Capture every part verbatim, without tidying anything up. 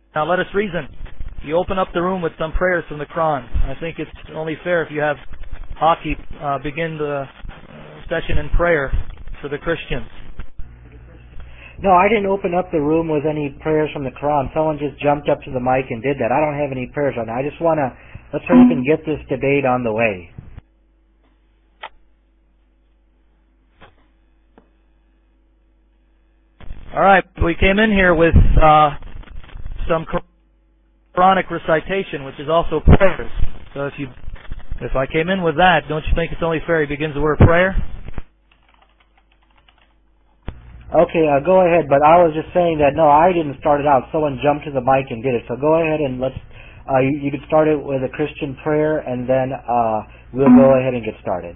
Now let us reason. You open up the room with some prayers from the Quran. I think it's only fair if you have Haki uh, begin the uh, session in prayer for the Christians. No, I didn't open up the room with any prayers from the Quran. Someone just jumped up to the mic and did that. I don't have any prayers on it. I just want to, let's hurry up and get this debate on the way. All right, we came in here with uh, some Quranic recitation, which is also prayers. So if you, if I came in with that, don't you think it's only fair he begins the word prayer? Okay, uh, go ahead, but I was just saying that, no, I didn't start it out. Someone jumped to the mic and did it. So go ahead and let's, uh, you, you could start it with a Christian prayer, and then uh, we'll go ahead and get started.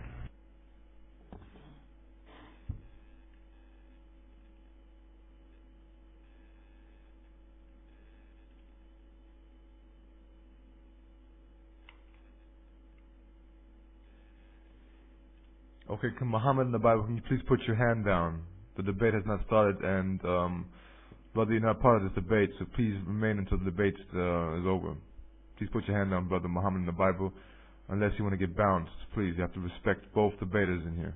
Okay, can Muhammad in the Bible, can you please put your hand down? The debate has not started, and um, brother, you're not part of this debate, so please remain until the debate uh, is over. Please put your hand down, brother Muhammad in the Bible, unless you want to get bounced. Please, you have to respect both debaters in here.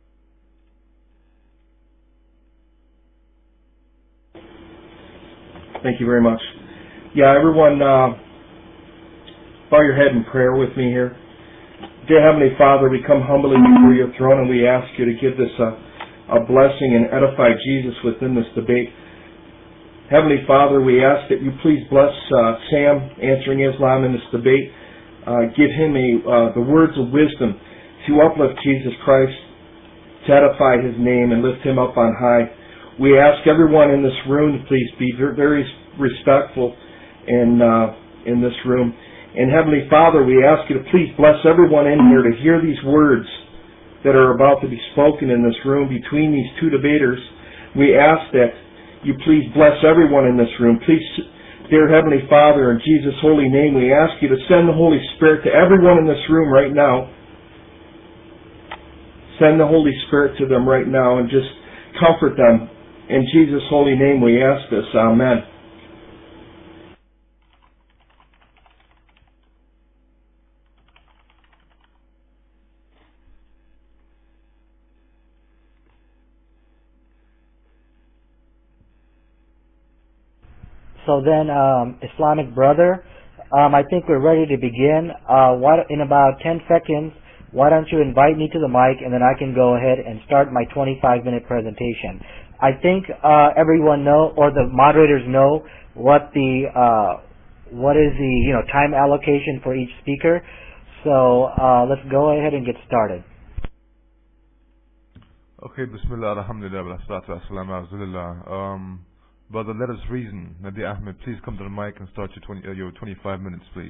Thank you very much. Yeah, everyone, uh, bow your head in prayer with me here. Dear Heavenly Father, we come humbly before your throne, and we ask you to give this a a blessing and edify Jesus within this debate. Heavenly Father, we ask that you please bless uh, Sam answering Islam in this debate. Uh, give him a, uh, the words of wisdom to uplift Jesus Christ, to edify his name and lift him up on high. We ask everyone in this room to please be very respectful in, uh, in this room. And Heavenly Father, we ask you to please bless everyone in here to hear these words that are about to be spoken in this room between these two debaters. We ask that you please bless everyone in this room. Please, dear Heavenly Father, in Jesus' holy name, we ask you to send the Holy Spirit to everyone in this room right now. Send the Holy Spirit to them right now and just comfort them. In Jesus' holy name we ask this. Amen. So then, um, Islamic brother, um, I think we're ready to begin. Uh, what, in about ten seconds, why don't you invite me to the mic, and then I can go ahead and start my twenty-five minute presentation. I think uh, everyone know, or the moderators know, what the uh, what is the you know time allocation for each speaker. So uh, let's go ahead and get started. Okay, Bismillah, alhamdulillah, wassalamu ala rasulillah. Um, Brother, let us reason. Nabi Ahmed, please come to the mic and start your, twenty, uh, your twenty-five minutes, please.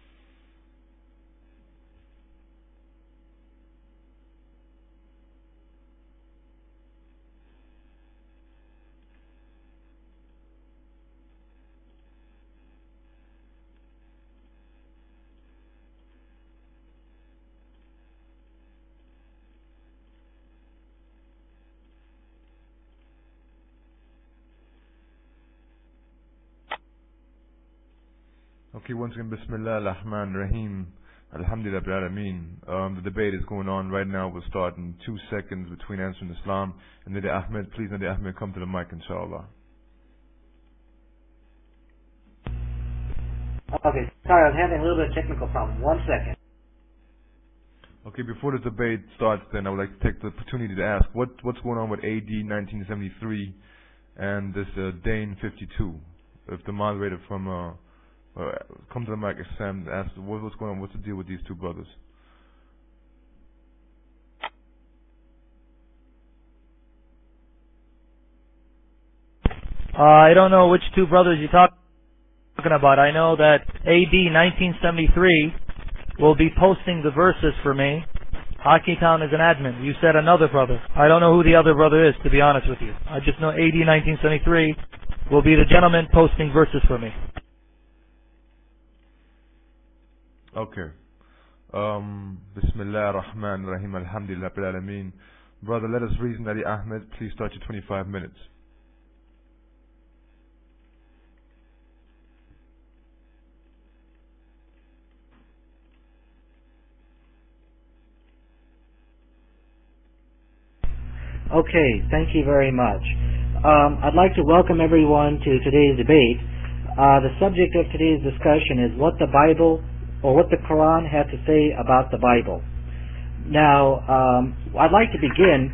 Okay, once again, Bismillah ar-Rahman ar-Rahim, Alhamdulillah Rabbil Alameen. Um, the debate is going on right now. We'll start in two seconds between answering Islam and Nabi Ahmed. Please, Nabi Ahmed, come to the mic, inshallah. Okay, sorry, I was having a little bit of technical problem. One second. Okay, before the debate starts, then I would like to take the opportunity to ask what what's going on with A D nineteen seventy-three and this uh, Dane fifty-two. If the moderator from uh, Uh, come to the mic, Sam, ask what, what's going on, what's the deal with these two brothers? Uh, I don't know which two brothers you're talking about. I know that A D nineteen seventy-three will be posting the verses for me. Haki Town is an admin. You said another brother. I don't know who the other brother is, to be honest with you. I just know A D nineteen seventy-three will be the gentleman posting verses for me. Okay. Um, Bismillah ar-Rahman ar-Rahim, Alhamdulillah Rabbil Alameen. Brother, let us reason. Nabi Ahmed, please start your twenty-five minutes. Okay, thank you very much. Um, I'd like to welcome everyone to today's debate. Uh, the subject of today's discussion is what the Bible, or what the Quran has to say about the Bible. Now, um, I'd like to begin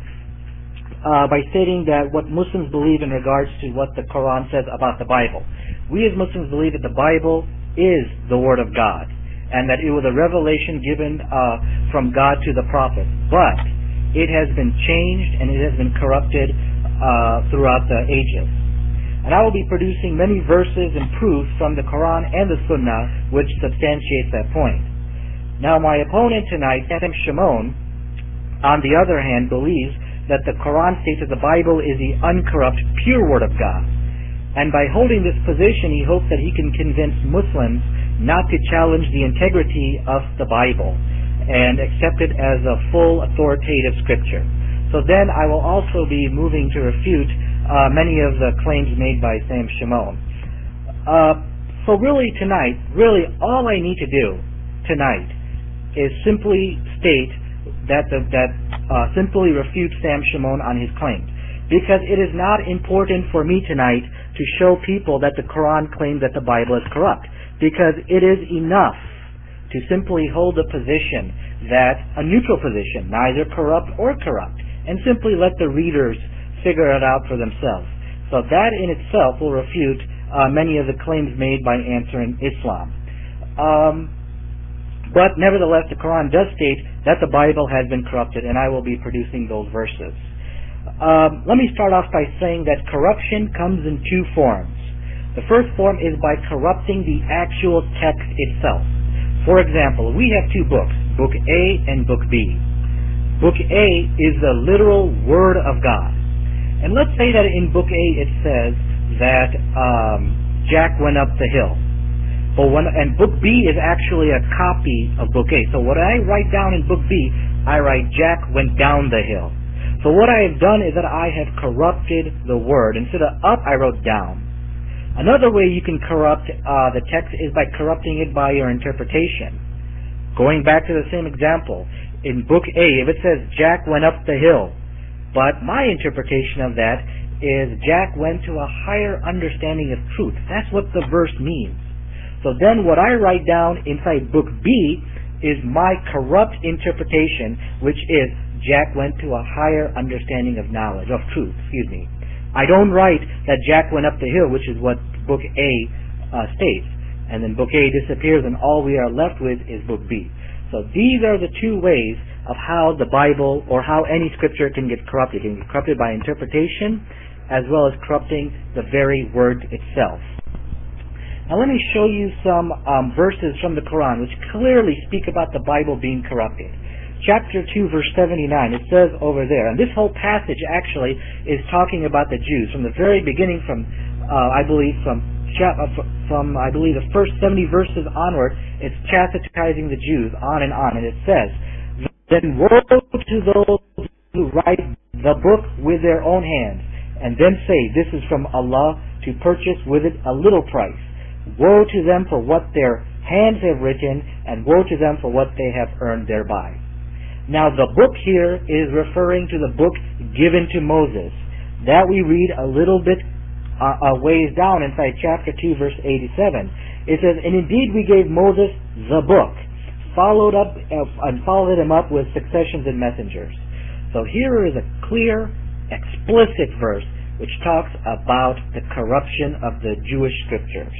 uh, by stating that what Muslims believe in regards to what the Quran says about the Bible. We as Muslims believe that the Bible is the Word of God, and that it was a revelation given uh, from God to the Prophet. But it has been changed and it has been corrupted uh, throughout the ages. And I will be producing many verses and proofs from the Quran and the Sunnah which substantiates that point. Now, my opponent tonight, Sam Shimon, on the other hand, believes that the Quran states that the Bible is the uncorrupt, pure Word of God. And by holding this position, he hopes that he can convince Muslims not to challenge the integrity of the Bible and accept it as a full authoritative scripture. So then I will also be moving to refute uh, many of the claims made by Sam Shimon. Uh, so really tonight, really all I need to do tonight is simply state that the, that uh, simply refute Sam Shimon on his claims. Because it is not important for me tonight to show people that the Quran claims that the Bible is corrupt. Because it is enough to simply hold a position that, a neutral position, neither corrupt or corrupt, and simply let the readers figure it out for themselves. So that in itself will refute uh, many of the claims made by answering Islam. Um, but nevertheless, the Quran does state that the Bible has been corrupted, and I will be producing those verses. Um, let me start off by saying that corruption comes in two forms. The first form is by corrupting the actual text itself. For example, we have two books, Book A and Book B. Book A is the literal Word of God. And let's say that in Book A it says that um, Jack went up the hill. But when, and Book B is actually a copy of Book A. So what I write down in Book B, I write Jack went down the hill. So what I have done is that I have corrupted the word. Instead of up, I wrote down. Another way you can corrupt uh, the text is by corrupting it by your interpretation. Going back to the same example, in Book A, if it says Jack went up the hill, but my interpretation of that is Jack went to a higher understanding of truth. That's what the verse means. So then what I write down inside Book B is my corrupt interpretation, which is Jack went to a higher understanding of knowledge, of truth, excuse me. I don't write that Jack went up the hill, which is what Book A uh, states. And then Book A disappears and all we are left with is Book B. So these are the two ways of how the Bible or how any scripture can get corrupted. It can get corrupted by interpretation as well as corrupting the very word itself. Now let me show you some um, verses from the Quran which clearly speak about the Bible being corrupted. Chapter two, verse seventy-nine, it says over there, and this whole passage actually is talking about the Jews from the very beginning, from uh, I believe from from I believe the first seventy verses onward. It's chastising the Jews on and on, and it says, "Then woe to those who write the book with their own hands, and then say, this is from Allah, to purchase with it a little price. Woe to them for what their hands have written, and woe to them for what they have earned thereby." Now the book here is referring to the book given to Moses. That we read a little bit uh, a ways down inside chapter two, verse eighty-seven. It says, "And indeed we gave Moses the book, followed up uh, and followed him up with successions and messengers." So here is a clear, explicit verse which talks about the corruption of the Jewish scriptures.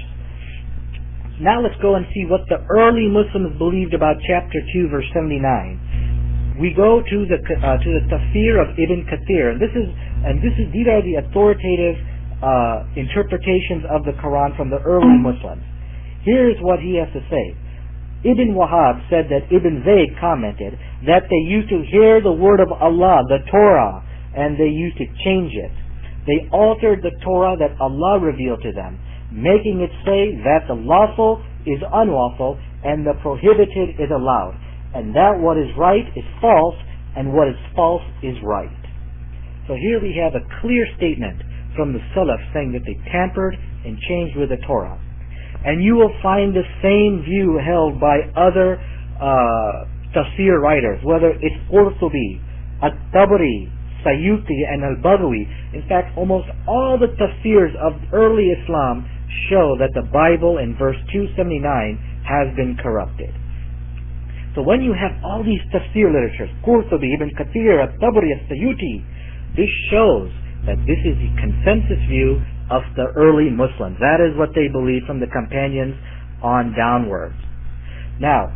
Now let's go and see what the early Muslims believed about chapter two, verse seventy-nine. We go to the uh, to the Tafsir of Ibn Kathir, and this is and this is these are the authoritative uh, interpretations of the Quran from the early Muslims. Here's what he has to say. Ibn Wahab said that Ibn Zayd commented that they used to hear the word of Allah, the Torah, and they used to change it. They altered the Torah that Allah revealed to them, making it say that the lawful is unlawful and the prohibited is allowed, and that what is right is false and what is false is right. So here we have a clear statement from the Salaf saying that they tampered and changed with the Torah. And you will find the same view held by other uh, tafsir writers, whether it's Qurtubi, At-Tabari, Sayuti and Al-Baghawi. In fact, almost all the tafsirs of early Islam show that the Bible in verse two seventy-nine has been corrupted. So when you have all these tafsir literatures, Qurtubi, Ibn Kathir, At-Tabari, As-Sayuti, this shows that this is the consensus view of the early Muslims. That is what they believe from the companions on downwards. Now,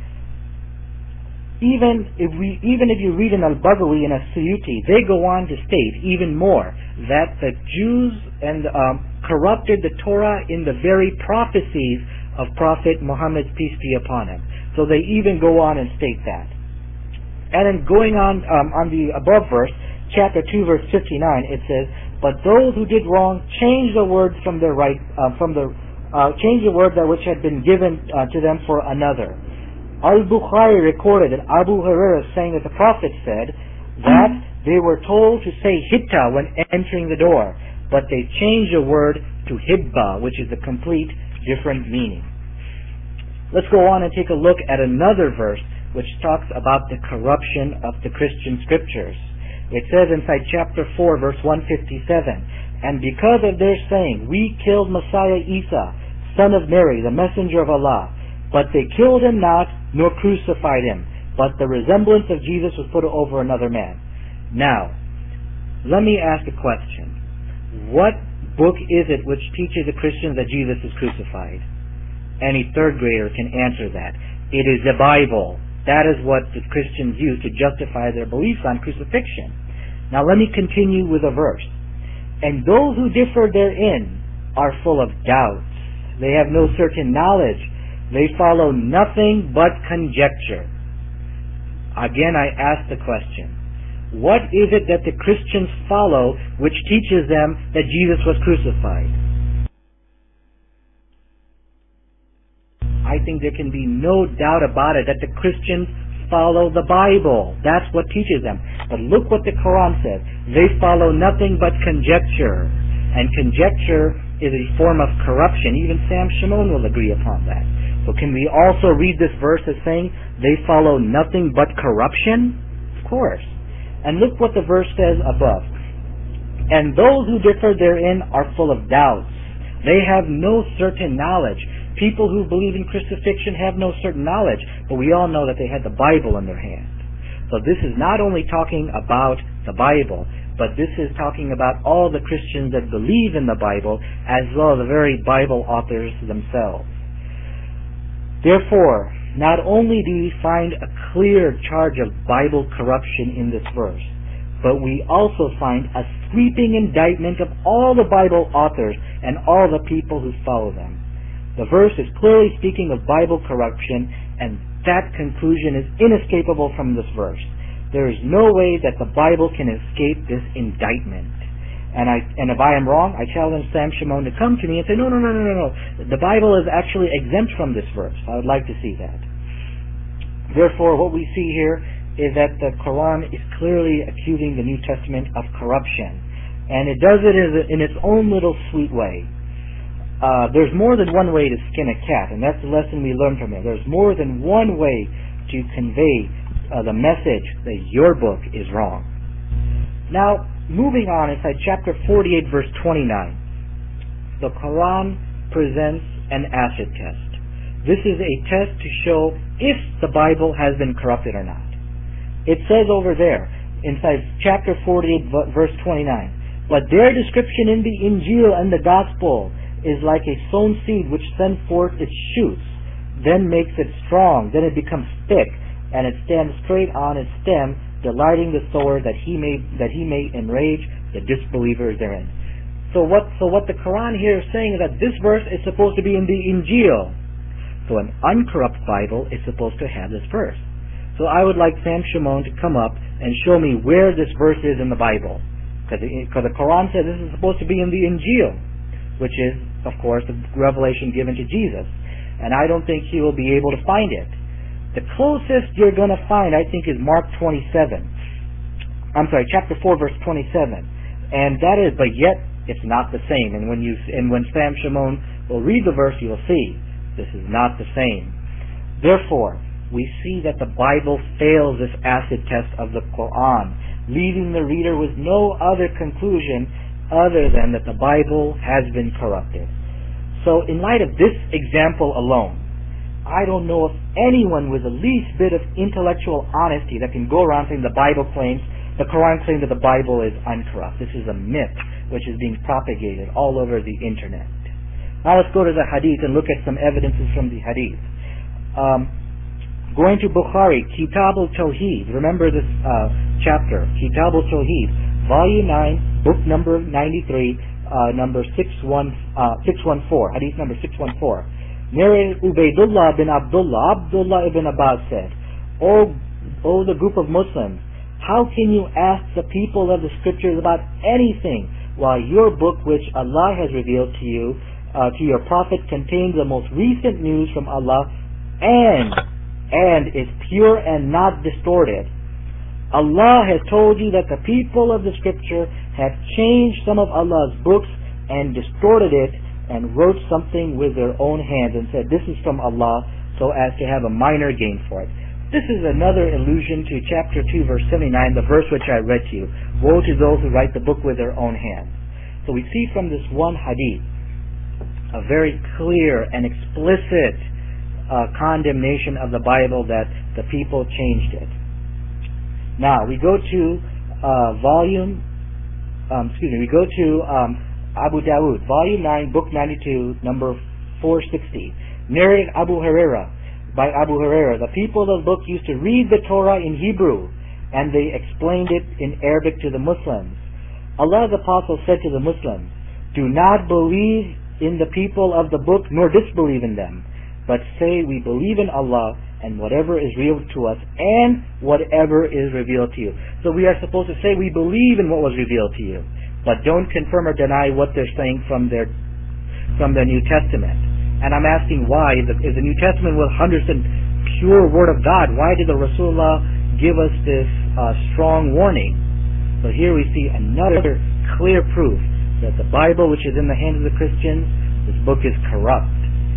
even if we, even if you read in Al-Baghawi and As-Suyuti, they go on to state even more that the Jews and um, corrupted the Torah in the very prophecies of Prophet Muhammad, peace be upon him. So they even go on and state that. And then going on um, on the above verse, chapter two, verse fifty-nine, it says, "But those who did wrong changed the words from their right, uh, from the uh, changed the word that which had been given uh, to them for another." Al-Bukhari recorded that Abu Hurairah saying that the Prophet said that they were told to say hitta when entering the door, but they changed the word to hibba, which is a complete different meaning. Let's go on and take a look at another verse which talks about the corruption of the Christian scriptures. It says inside chapter four, verse one fifty-seven, "And because of their saying, we killed Messiah Isa, son of Mary, the messenger of Allah, but they killed him not, nor crucified him, but the resemblance of Jesus was put over another man." Now, let me ask a question. What book is it which teaches the Christians that Jesus is crucified? Any third grader can answer that. It is the Bible. That is what the Christians use to justify their beliefs on crucifixion. Now let me continue with a verse. "And those who differ therein are full of doubts. They have no certain knowledge. They follow nothing but conjecture." Again, I ask the question, what is it that the Christians follow which teaches them that Jesus was crucified? I think there can be no doubt about it that the Christians follow the Bible. That's what teaches them. But look what the Quran says. They follow nothing but conjecture. And conjecture is a form of corruption. Even Sam Shimon will agree upon that. So can we also read this verse as saying they follow nothing but corruption? Of course. And look what the verse says above. "And those who differ therein are full of doubts. They have no certain knowledge." People who believe in crucifixion have no certain knowledge, but we all know that they had the Bible in their hand. So this is not only talking about the Bible, but this is talking about all the Christians that believe in the Bible, as well as the very Bible authors themselves. Therefore, not only do we find a clear charge of Bible corruption in this verse, but we also find a sweeping indictment of all the Bible authors and all the people who follow them. The verse is clearly speaking of Bible corruption, and that conclusion is inescapable from this verse. There is no way that the Bible can escape this indictment. And I, and if I am wrong, I challenge Sam Shimon to come to me and say, no, no, no, no, no, no. The Bible is actually exempt from this verse. I would like to see that. Therefore, what we see here is that the Quran is clearly accusing the New Testament of corruption. And it does it in its own little sweet way. Uh, there's more than one way to skin a cat, and that's the lesson we learned from it. There's more than one way to convey uh, the message that your book is wrong. Now, moving on inside chapter forty-eight, verse twenty-nine, the Quran presents an acid test. This is a test to show if the Bible has been corrupted or not. It says over there, inside chapter forty-eight, verse twenty-nine, "But their description in the Injil and the Gospel is like a sown seed which sends forth its shoots, then makes it strong, then it becomes thick, and it stands straight on its stem, delighting the sower that he may that he may enrage the disbelievers therein." So what so what the Quran here is saying is that this verse is supposed to be in the Injil. So an uncorrupt Bible is supposed to have this verse. So I would like Sam Shimon to come up and show me where this verse is in the Bible. Because the Quran says this is supposed to be in the Injil, which is, of course, the revelation given to Jesus. And I don't think he will be able to find it. The closest you're going to find, I think, is Mark twenty-seven. I'm sorry, chapter four, verse twenty-seven. And that is, but yet, it's not the same. And when you and when Sam Shimon will read the verse, you will see this is not the same. Therefore, we see that the Bible fails this acid test of the Quran. leaving the reader with no other conclusion other than that the Bible has been corrupted. So in light of this example alone, I don't know of anyone with the least bit of intellectual honesty that can go around saying the Bible claims, the Quran claims that the Bible is uncorrupt. This is a myth which is being propagated all over the internet. Now let's go to the Hadith and look at some evidences from the Hadith. Um, going to Bukhari, Kitab al-Tawheed. Remember this uh, chapter, Kitab al-Tawheed, volume nine, book number ninety-three, uh, number six one four, Hadith number six one four. Narrated Ubaydullah bin Abdullah, Abdullah ibn Abbas said, O, o the group of Muslims, how can you ask the people of the scriptures about anything while your book which Allah has revealed to you, uh, to your prophet, contains the most recent news from Allah and, and is pure and not distorted? Allah has told you that the people of the scripture have changed some of Allah's books and distorted it and wrote something with their own hands and said this is from Allah so as to have a minor gain for it. This is another allusion to chapter two verse seventy-nine, the verse which I read to you. Woe to those who write the book with their own hands. So we see from this one hadith a very clear and explicit uh, condemnation of the Bible that the people changed it. Now we go to uh, volume, um, excuse me, we go to um, Abu Dawood, volume nine, book ninety-two, number four sixty. Narrated Abu Huraira, by Abu Huraira, the people of the book used to read the Torah in Hebrew, and they explained it in Arabic to the Muslims. Allah's apostle said to the Muslims, do not believe in the people of the book, nor disbelieve in them, but say we believe in Allah and whatever is revealed to us, and whatever is revealed to you. So we are supposed to say we believe in what was revealed to you, but don't confirm or deny what they're saying from their from the New Testament. And I'm asking why, if the New Testament was one hundred percent pure Word of God, why did the Rasulullah give us this uh, strong warning? So here we see another clear proof that the Bible, which is in the hands of the Christians, this book is corrupt.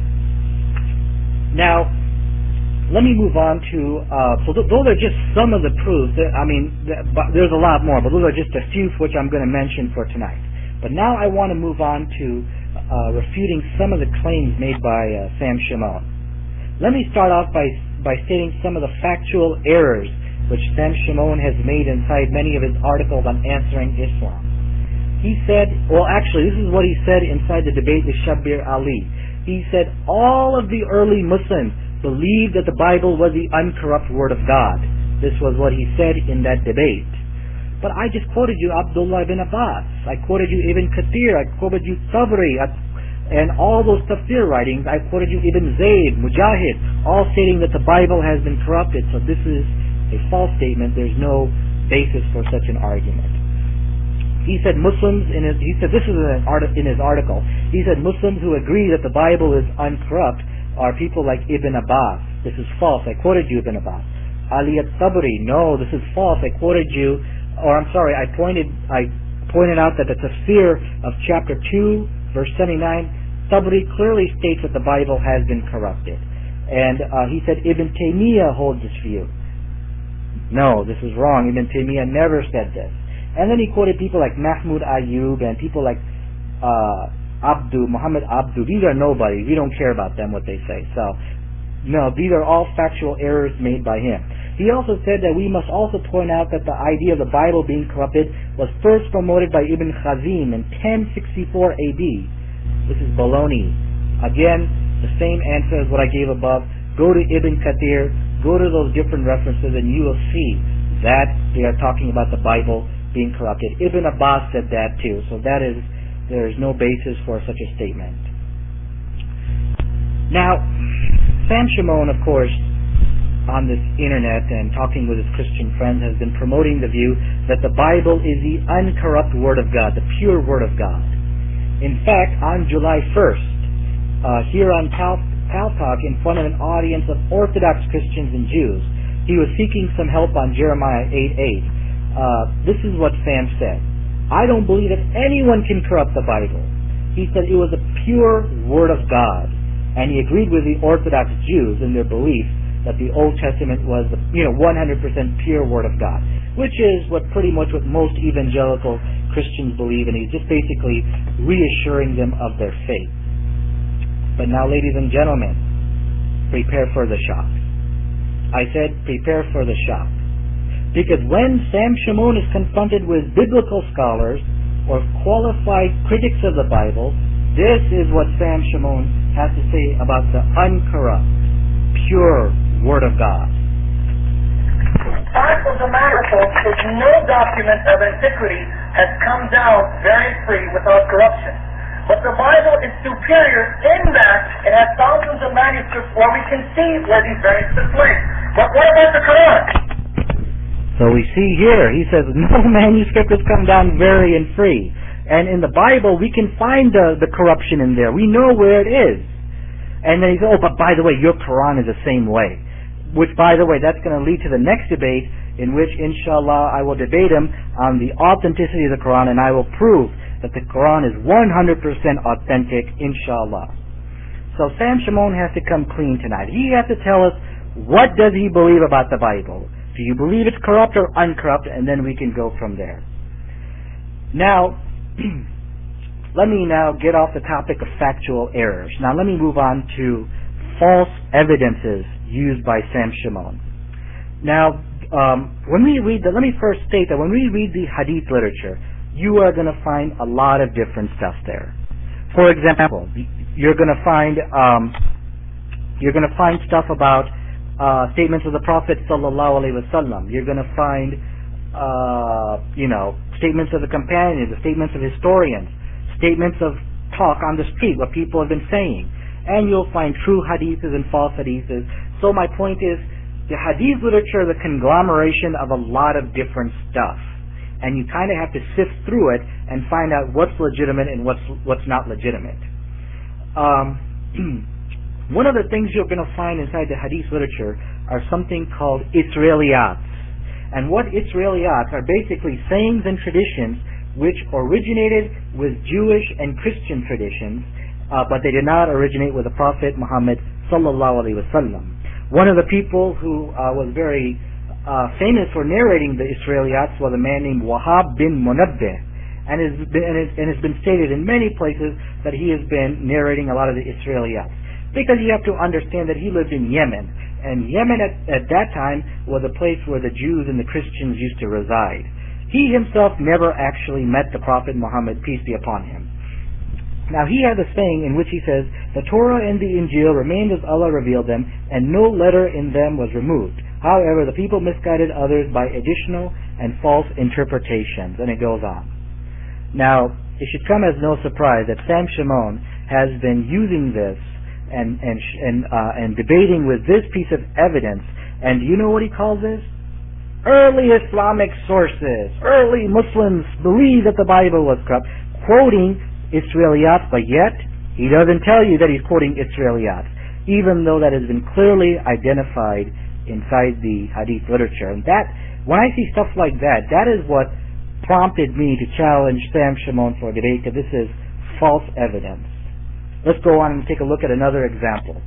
Now, let me move on to, uh, so th- those are just some of the proofs. I mean, th- but there's a lot more, but those are just a few which I'm going to mention for tonight. But now I want to move on to uh, refuting some of the claims made by uh, Sam Shamoun. Let me start off by, by stating some of the factual errors which Sam Shamoun has made inside many of his articles on answering Islam. He said, well actually this is what he said inside the debate with Shabbir Ali. He said all of the early Muslims believed that the Bible was the uncorrupt Word of God. This was what he said in that debate. But I just quoted you Abdullah ibn Abbas. I quoted you Ibn Kathir. I quoted you Tabari. And all those tafsir writings, I quoted you Ibn Zayd, Mujahid, all stating that the Bible has been corrupted. So this is a false statement. There's no basis for such an argument. He said Muslims, in his, he said this is an art, in his article, he said Muslims who agree that the Bible is uncorrupt are people like Ibn Abbas. This is false. I quoted you Ibn Abbas. Ali at-Tabari. No, this is false. I quoted you, or I'm sorry, I pointed I pointed out that the tafsir of chapter two, verse seventy-nine, Tabari clearly states that the Bible has been corrupted. And uh, he said Ibn Taymiyyah holds this view. No, this is wrong. Ibn Taymiyyah never said this. And then he quoted people like Mahmud Ayyub and people like uh, Abdu, Muhammad Abdu. These are nobody. We don't care about them, what they say. So, no, these are all factual errors made by him. He also said that we must also point out that the idea of the Bible being corrupted was first promoted by Ibn Khazim in ten sixty-four A D. This is baloney. Again, the same answer as what I gave above. Go to Ibn Kathir, go to those different references, and you will see that they are talking about the Bible being corrupted. Ibn Abbas said that too. So that is, there is no basis for such a statement. Now, Sam Shamoun, of course, on this internet and talking with his Christian friends, has been promoting the view that the Bible is the uncorrupt Word of God, the pure Word of God. In fact, on July first, uh, here on Pal, Pal Talk, in front of an audience of Orthodox Christians and Jews, he was seeking some help on Jeremiah eight eight. Uh, this is what Sam said. I don't believe that anyone can corrupt the Bible. He said it was a pure Word of God. And he agreed with the Orthodox Jews in their belief that the Old Testament was, you know, one hundred percent pure Word of God, which is what pretty much what most evangelical Christians believe, and he's just basically reassuring them of their faith. But now, ladies and gentlemen, prepare for the shock. I said prepare for the shock. Because when Sam Shamoun is confronted with biblical scholars or qualified critics of the Bible, this is what Sam Shamoun has to say about the uncorrupt, pure Word of God. The fact of the matter, folks, is no document of antiquity has come down very free without corruption. But the Bible is superior in that it has thousands of manuscripts where we can see where these variants took place. But what about the Quran? So we see here, he says, no manuscript has come down very and free. And in the Bible, we can find the, the corruption in there. We know where it is. And then he says, oh, but by the way, your Quran is the same way. Which, by the way, that's going to lead to the next debate, in which, inshallah, I will debate him on the authenticity of the Quran, and I will prove that the Quran is one hundred percent authentic, inshallah. So Sam Shamoun has to come clean tonight. He has to tell us, what does he believe about the Bible? Do you believe it's corrupt or uncorrupt? And then we can go from there. Now, let me now get off the topic of factual errors. Now let me move on to false evidences used by Sam Shamoun. Now, um, when we read the, let me first state that when we read the Hadith literature, you are going to find a lot of different stuff there. For example, you're going to find um, you're going to find stuff about uh, statements of the Prophet sallallahu alaihi wasallam. You're going to find uh, you know statements of the companions, the statements of historians, statements of talk on the street, what people have been saying, and you'll find true hadiths and false hadiths. So my point is, the Hadith literature is a conglomeration of a lot of different stuff. And you kind of have to sift through it and find out what's legitimate and what's what's not legitimate. Um, one of the things you're going to find inside the Hadith literature are something called Israeliyats. And what Israeliyats are basically sayings and traditions which originated with Jewish and Christian traditions, uh, but they did not originate with the Prophet Muhammad sallallahu alaihi wasallam. One of the people who uh, was very Uh, famous for narrating the Israeliyats was a man named Wahab bin Munabbih, and, has been, and, it's, and it's been stated in many places that he has been narrating a lot of the Israeliyats. Because you have to understand that he lived in Yemen, and Yemen at, at that time was a place where the Jews and the Christians used to reside. He himself never actually met the Prophet Muhammad, peace be upon him. Now he had a saying in which he says, the Torah and the Injil remained as Allah revealed them, and no letter in them was removed. However, the people misguided others by additional and false interpretations. And it goes on. Now, it should come as no surprise that Sam Shamoun has been using this and and and, uh, and debating with this piece of evidence. And do you know what he calls this? Early Islamic sources. Early Muslims believe that the Bible was corrupt, quoting Israeliyats, but yet he doesn't tell you that he's quoting Israeliyats, even though that has been clearly identified inside the Hadith literature. And that, when I see stuff like that, that is what prompted me to challenge Sam Shamoun for a debate, because this is false evidence. Let's go on and take a look at another example.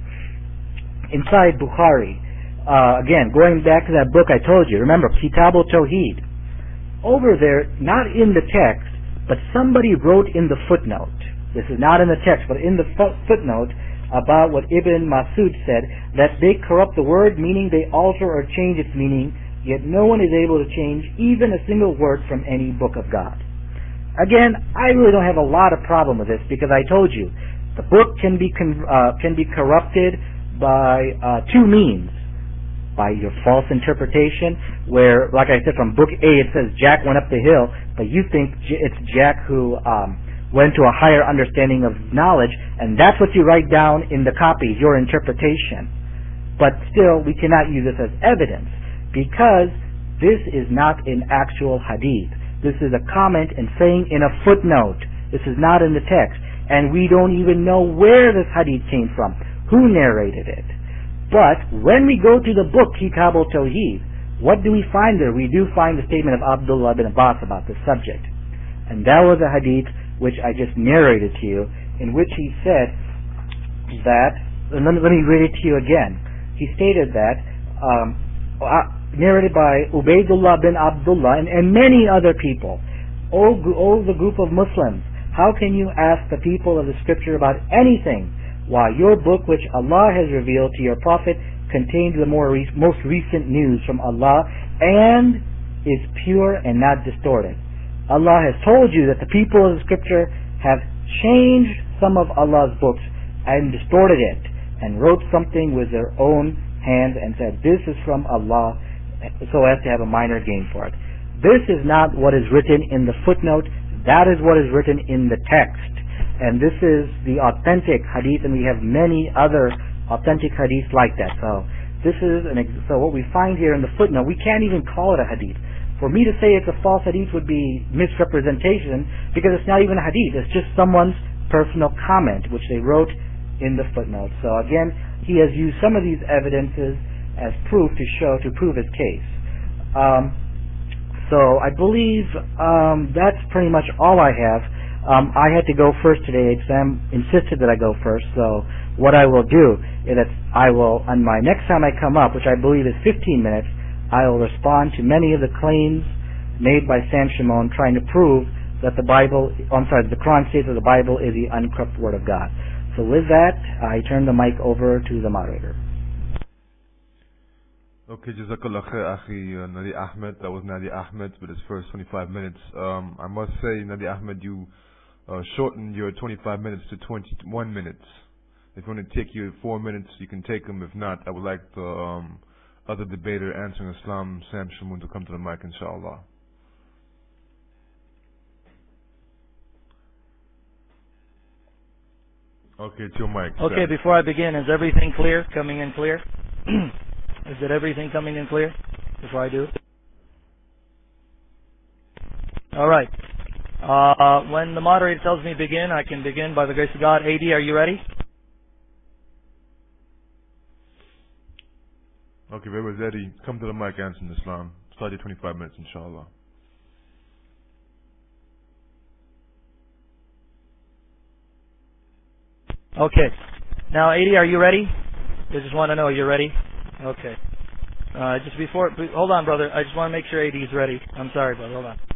Inside Bukhari, uh, again, going back to that book I told you, remember, Kitab al-Tawheed. Over there, not in the text, but somebody wrote in the footnote. This is not in the text, but in the fo- footnote, about what Ibn Masud said, that they corrupt the word, meaning they alter or change its meaning, yet no one is able to change even a single word from any book of God. Again, I really don't have a lot of problem with this, because I told you, the book can be con- uh, can be corrupted by uh, two means. By your false interpretation, where, like I said, from book A it says Jack went up the hill, but you think it's Jack who um, went to a higher understanding of knowledge, and that's what you write down in the copies, your interpretation. But still, we cannot use this as evidence, because this is not an actual hadith. This is a comment and saying in a footnote. This is not in the text, and we don't even know where this hadith came from, who narrated it. But when we go to the book Kitab al-Tawheed, what do we find there? We do find the statement of Abdullah bin Abbas about this subject. And that was a hadith which I just narrated to you, in which he said that, and let me, let me read it to you again. He stated that um, uh, narrated by Ubaydullah bin Abdullah and, and many other people. Oh, oh, the group of Muslims, how can you ask the people of the scripture about anything while your book which Allah has revealed to your prophet contains the more re- most recent news from Allah and is pure and not distorted? Allah has told you that the people of the scripture have changed some of Allah's books and distorted it and wrote something with their own hands and said this is from Allah so as to have a minor gain for it. This is not what is written in the footnote. That is what is written in the text. And this is the authentic hadith, and we have many other authentic hadiths like that. So this is an ex- so what we find here in the footnote, we can't even call it a hadith. For me to say it's a false hadith would be misrepresentation, because it's not even a hadith. It's just someone's personal comment which they wrote in the footnote. So again, he has used some of these evidences as proof to show to prove his case. Um, so I believe um, that's pretty much all I have. Um, I had to go first today. Exam insisted that I go first. So what I will do is that I will, on my next time I come up, which I believe is fifteen minutes, I will respond to many of the claims made by Sam Shimon trying to prove that the Bible, I'm sorry, the Quran states that the Bible is the uncorrupt Word of God. So with that, I turn the mic over to the moderator. Okay, Jazakallah khair, Akhi uh, Nadi Ahmed. That was Nadi Ahmed with his first twenty-five minutes. Um, I must say, Nadi Ahmed, you uh, shortened your twenty-five minutes to twenty-one minutes. If you want to take you four minutes, you can take them. If not, I would like the um, other debater answering Islam, Sam Shamoon, to come to the mic, inshallah. Okay, it's your mic. Okay, Sam. before I begin, is everything clear? Coming in clear? Is it everything coming in clear before I do? Alright. Uh, when the moderator tells me begin, I can begin by the grace of God. A D, are you ready? Okay, where was Eddie? Come to the mic, answering Islam. Start your twenty-five minutes, inshallah. Okay. Now, A D, are you ready? I just want to know, you're ready? Okay. Uh, just before, hold on, brother. I just want to make sure A D is ready. I'm sorry, brother. Hold on.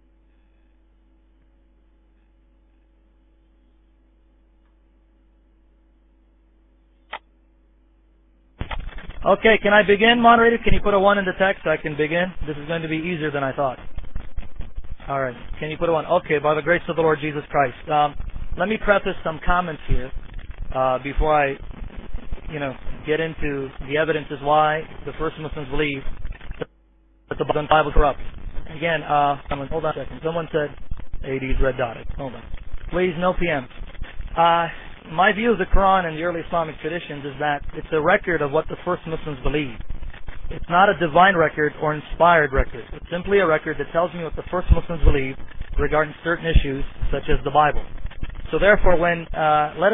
Okay, can I begin, moderator? Can you put a one in the text so I can begin? This is going to be easier than I thought. Alright, can you put a one? Okay, by the grace of the Lord Jesus Christ. Um, let me preface some comments here uh, before I, you know, get into the evidences why the first Muslims believe that the Bible is corrupt. Again, uh, someone, hold on a second. Someone said A D is red dotted. Hold on. Please, no P M. Uh, my view of the Quran and the early Islamic traditions is that it's a record of what the first Muslims believed. It's not a divine record or inspired record. It's simply a record that tells me what the first Muslims believed regarding certain issues, such as the Bible. So therefore, when, uh, let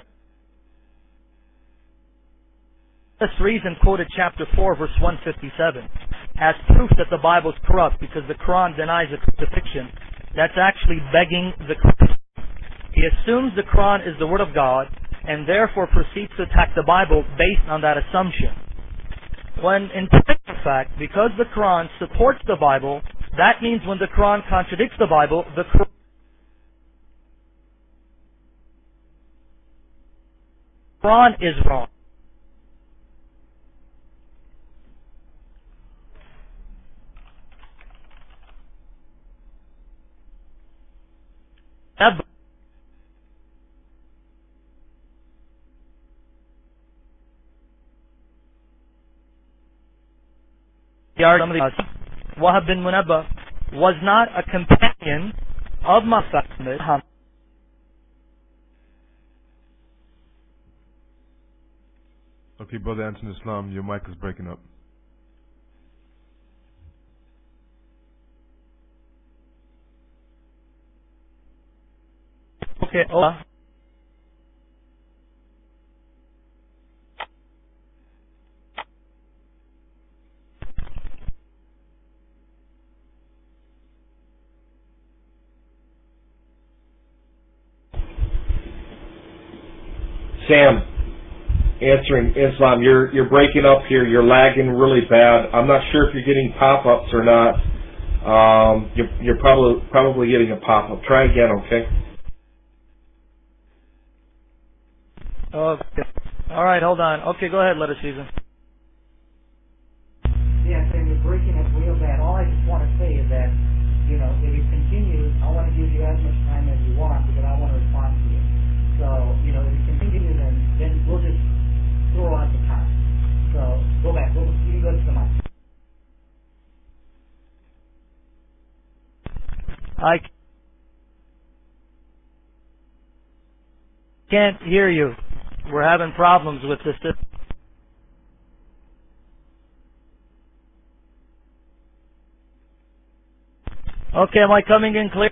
us reason quoted chapter four, verse one fifty-seven, as proof that the Bible is corrupt because the Quran denies the crucifixion, that's actually begging the Quran. He assumes the Quran is the Word of God and therefore proceeds to attack the Bible based on that assumption. When in fact, because the Quran supports the Bible, that means when the Quran contradicts the Bible, the Quran is wrong. Wahab bin Munabbah was not a companion of Muhammad. Okay, brother, answering Islam, your mic is breaking up. Okay, oh. Sam, Answering Islam, you're you're breaking up here. You're lagging really bad. I'm not sure if you're getting pop-ups or not. Um, you're you're probably probably getting a pop-up. Try again, okay? Okay. All right, hold on. Okay, go ahead, Letter Season. Yeah, so you're breaking up real bad. All I just want to say is that, you know, if it continues, I want to give you as much time as you want because I want to respond to you. So, you know, if it continues, then, then we'll just throw out the time. So, go back. Go, you can go to the mic. I can't hear you. We're having problems with this system. Okay, am I coming in clear?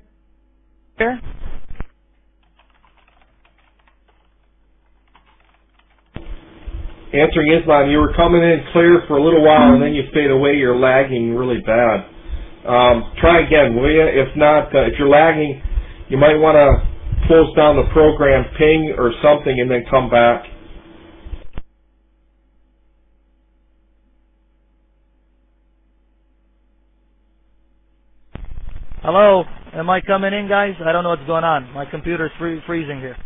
Answering Islam, you were coming in clear for a little while and then you fade away. You're lagging really bad. Um, try again, will you? If not, uh, if you're lagging, you might want to close down the program, ping or something, and then come back. Hello? Am I coming in, guys? I don't know what's going on. My computer's free- freezing here.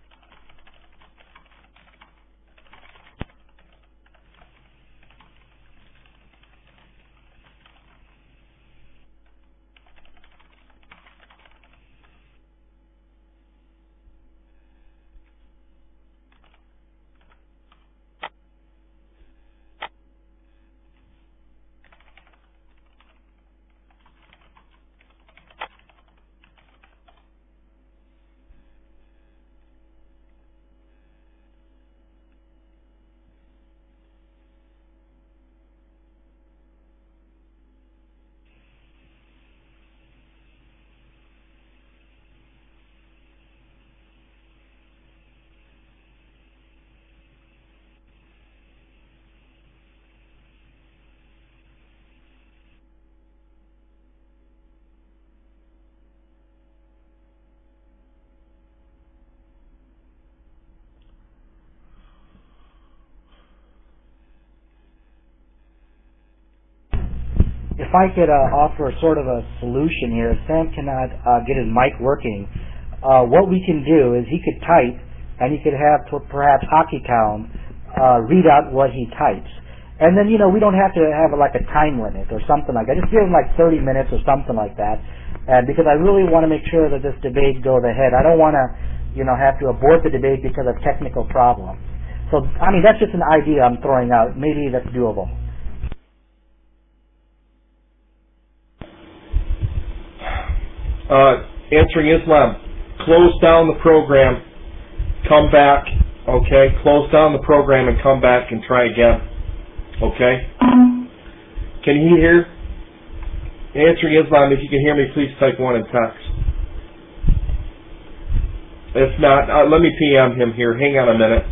If I could uh, offer sort of a solution here, if Sam cannot uh, get his mic working, uh, what we can do is he could type, and he could have p- perhaps Hockey Town uh, read out what he types. And then, you know, we don't have to have like a time limit or something like that. Just give him like thirty minutes or something like that. And because I really want to make sure that this debate goes ahead. I don't want to, you know, have to abort the debate because of technical problems. So, I mean, that's just an idea I'm throwing out. Maybe that's doable. Uh, answering Islam, close down the program, come back, okay? Close down the program and come back and try again, okay? Can you hear? Answering Islam, if you can hear me, please type one in text. If not, uh, let me P M him here. Hang on a minute.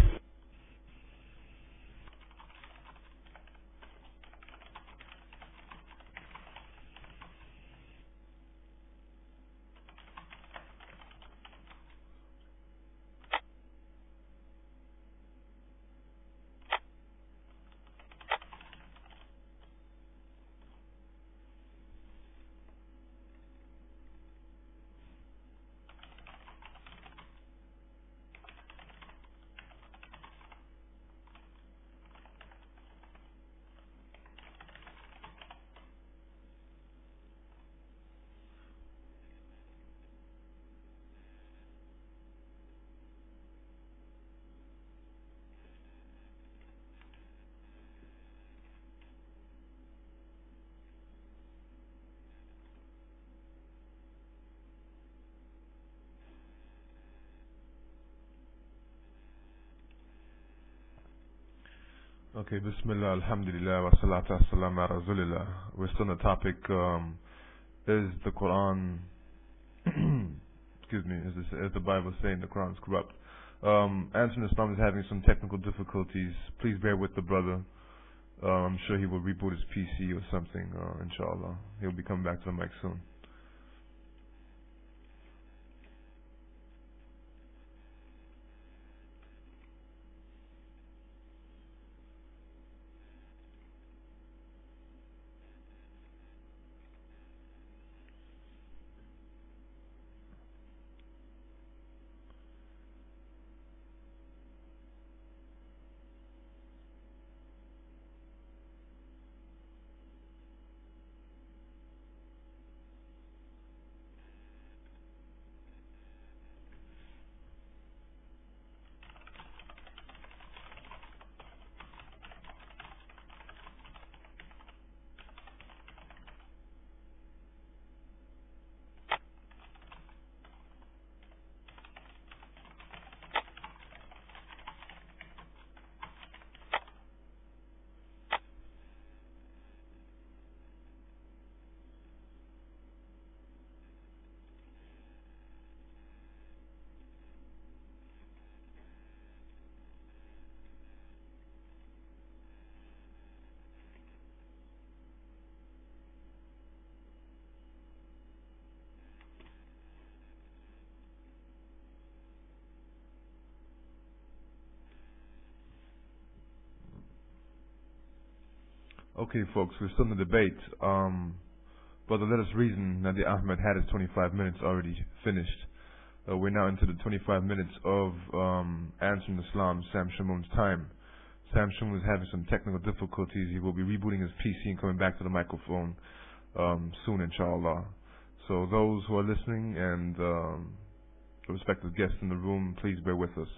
Okay, Bismillah, Alhamdulillah, wa salatu wa salam ala Rasulillah. We're still on the topic, um, is the Quran, excuse me, is, this, is the Bible saying the Quran is corrupt? Um, Answering Islam is having some technical difficulties. Please bear with the brother. Uh, I'm sure he will reboot his P C or something, uh, inshallah. He'll be coming back to the mic soon. Okay, folks, we're still in the debate. Um, Brother, let us reason. Nadir Ahmed had his twenty-five minutes already finished. Uh, we're now into the twenty-five minutes of um, Answering Islam, Sam Shamoun's time. Sam Shamoun is having some technical difficulties. He will be rebooting his P C and coming back to the microphone um, soon, inshallah. So those who are listening and um, the respective guests in the room, please bear with us.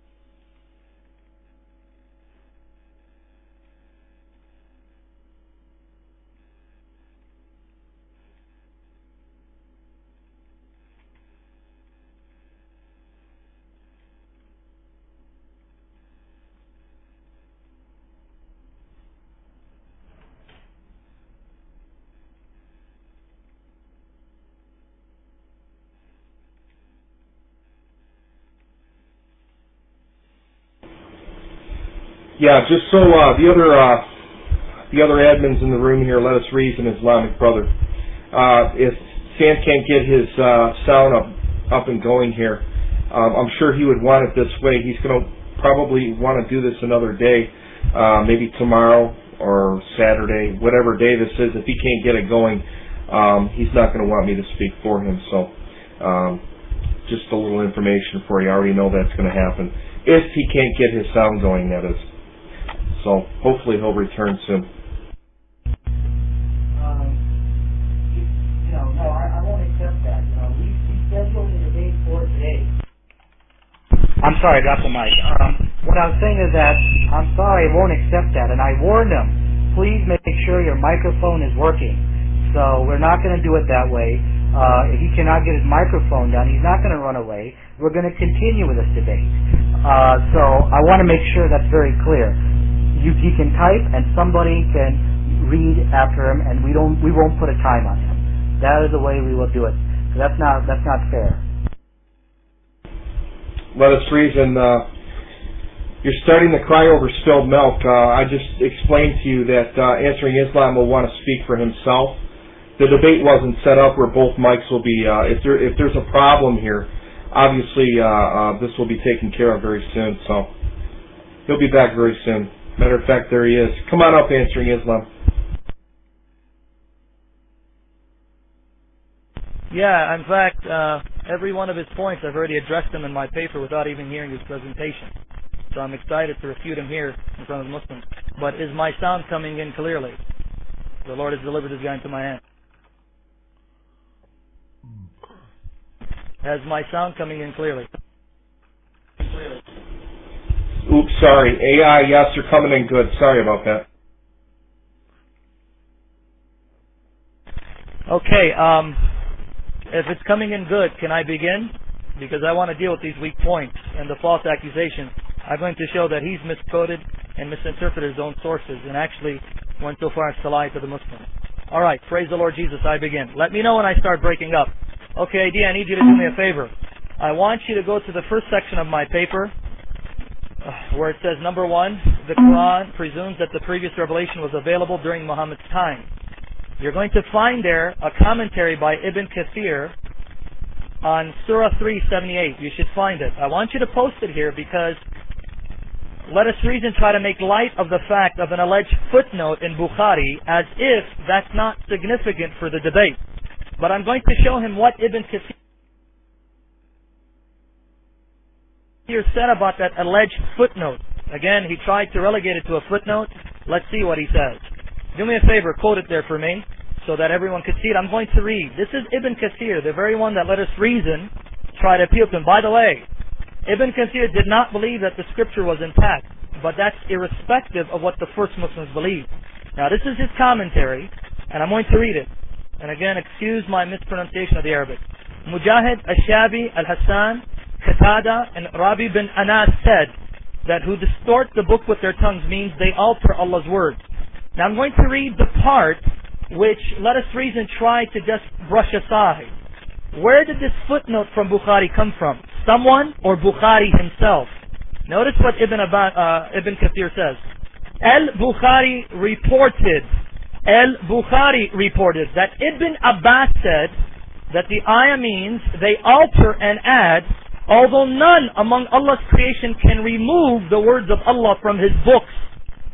Yeah, just so uh, the other uh, the other admins in the room here, let us reason, Islamic brother. Uh, if Sam can't get his uh, sound up up and going here, um, I'm sure he would want it this way. He's going to probably want to do this another day, uh, maybe tomorrow or Saturday, whatever day this is. If he can't get it going, um, he's not going to want me to speak for him. So um, just a little information for you. I already know that's going to happen. If he can't get his sound going, that is. So hopefully he'll return soon. Um, you, you know, no, I, I won't accept that. You know, we, we scheduled the debate for today. I'm sorry, I dropped the mic. Um, what I was saying is that I'm sorry, I won't accept that. And I warned him, please make sure your microphone is working. So we're not going to do it that way. Uh, if he cannot get his microphone done, he's not going to run away. We're going to continue with this debate. Uh, so I want to make sure that's very clear. You, he can type, and somebody can read after him, and we don't, we won't put a time on him. That is the way we will do it. So that's not, that's not fair. Let us reason. Uh, you're starting to cry over spilled milk. Uh, I just explained to you that uh, Answering Islam will want to speak for himself. The debate wasn't set up where both mics will be. Uh, if there, if there's a problem here, obviously uh, uh, this will be taken care of very soon. So he'll be back very soon. Matter of fact, there he is. Come on up, Answering Islam. Yeah, in fact, uh, every one of his points, I've already addressed them in my paper without even hearing his presentation. So I'm excited to refute him here in front of the Muslims. But is my sound coming in clearly? The Lord has delivered this guy into my hand. Has my sound coming in clearly? Clearly. Oops, sorry. A I, yes, you're coming in good. Sorry about that. Okay, um, if it's coming in good, can I begin? Because I want to deal with these weak points and the false accusations. I'm going to show that he's misquoted and misinterpreted his own sources and actually went so far as to lie to the Muslims. All right, praise the Lord Jesus, I begin. Let me know when I start breaking up. Okay, D, I need you to do me a favor. I want you to go to the first section of my paper, where it says, number one, the Quran presumes that the previous revelation was available during Muhammad's time. You're going to find there a commentary by Ibn Kathir on Surah three seventy-eight. You should find it. I want you to post it here because let us reason try to make light of the fact of an alleged footnote in Bukhari as if that's not significant for the debate. But I'm going to show him what Ibn Kathir said about that alleged footnote. Again, he tried to relegate it to a footnote. Let's see what he says. Do me a favor, quote it there for me so that everyone could see it. I'm going to read. This is Ibn Kathir, the very one that let us reason try to appeal to him. By the way, Ibn Kathir did not believe that the scripture was intact, but that's irrespective of what the first Muslims believed. Now this is his commentary, and I'm going to read it. And again, excuse my mispronunciation of the Arabic. Mujahid, Ash-Shabi, Al-Hassan, Qatada, and Rabi bin Anas said that who distort the book with their tongues means they alter Allah's words. Now I'm going to read the part which, let us reason, try to just brush aside. Where did this footnote from Bukhari come from? Someone or Bukhari himself? Notice what Ibn, Abba, uh, Ibn Kathir says. Al-Bukhari reported, Al-Bukhari reported that Ibn Abbas said that the ayah means they alter and add, although none among Allah's creation can remove the words of Allah from His books.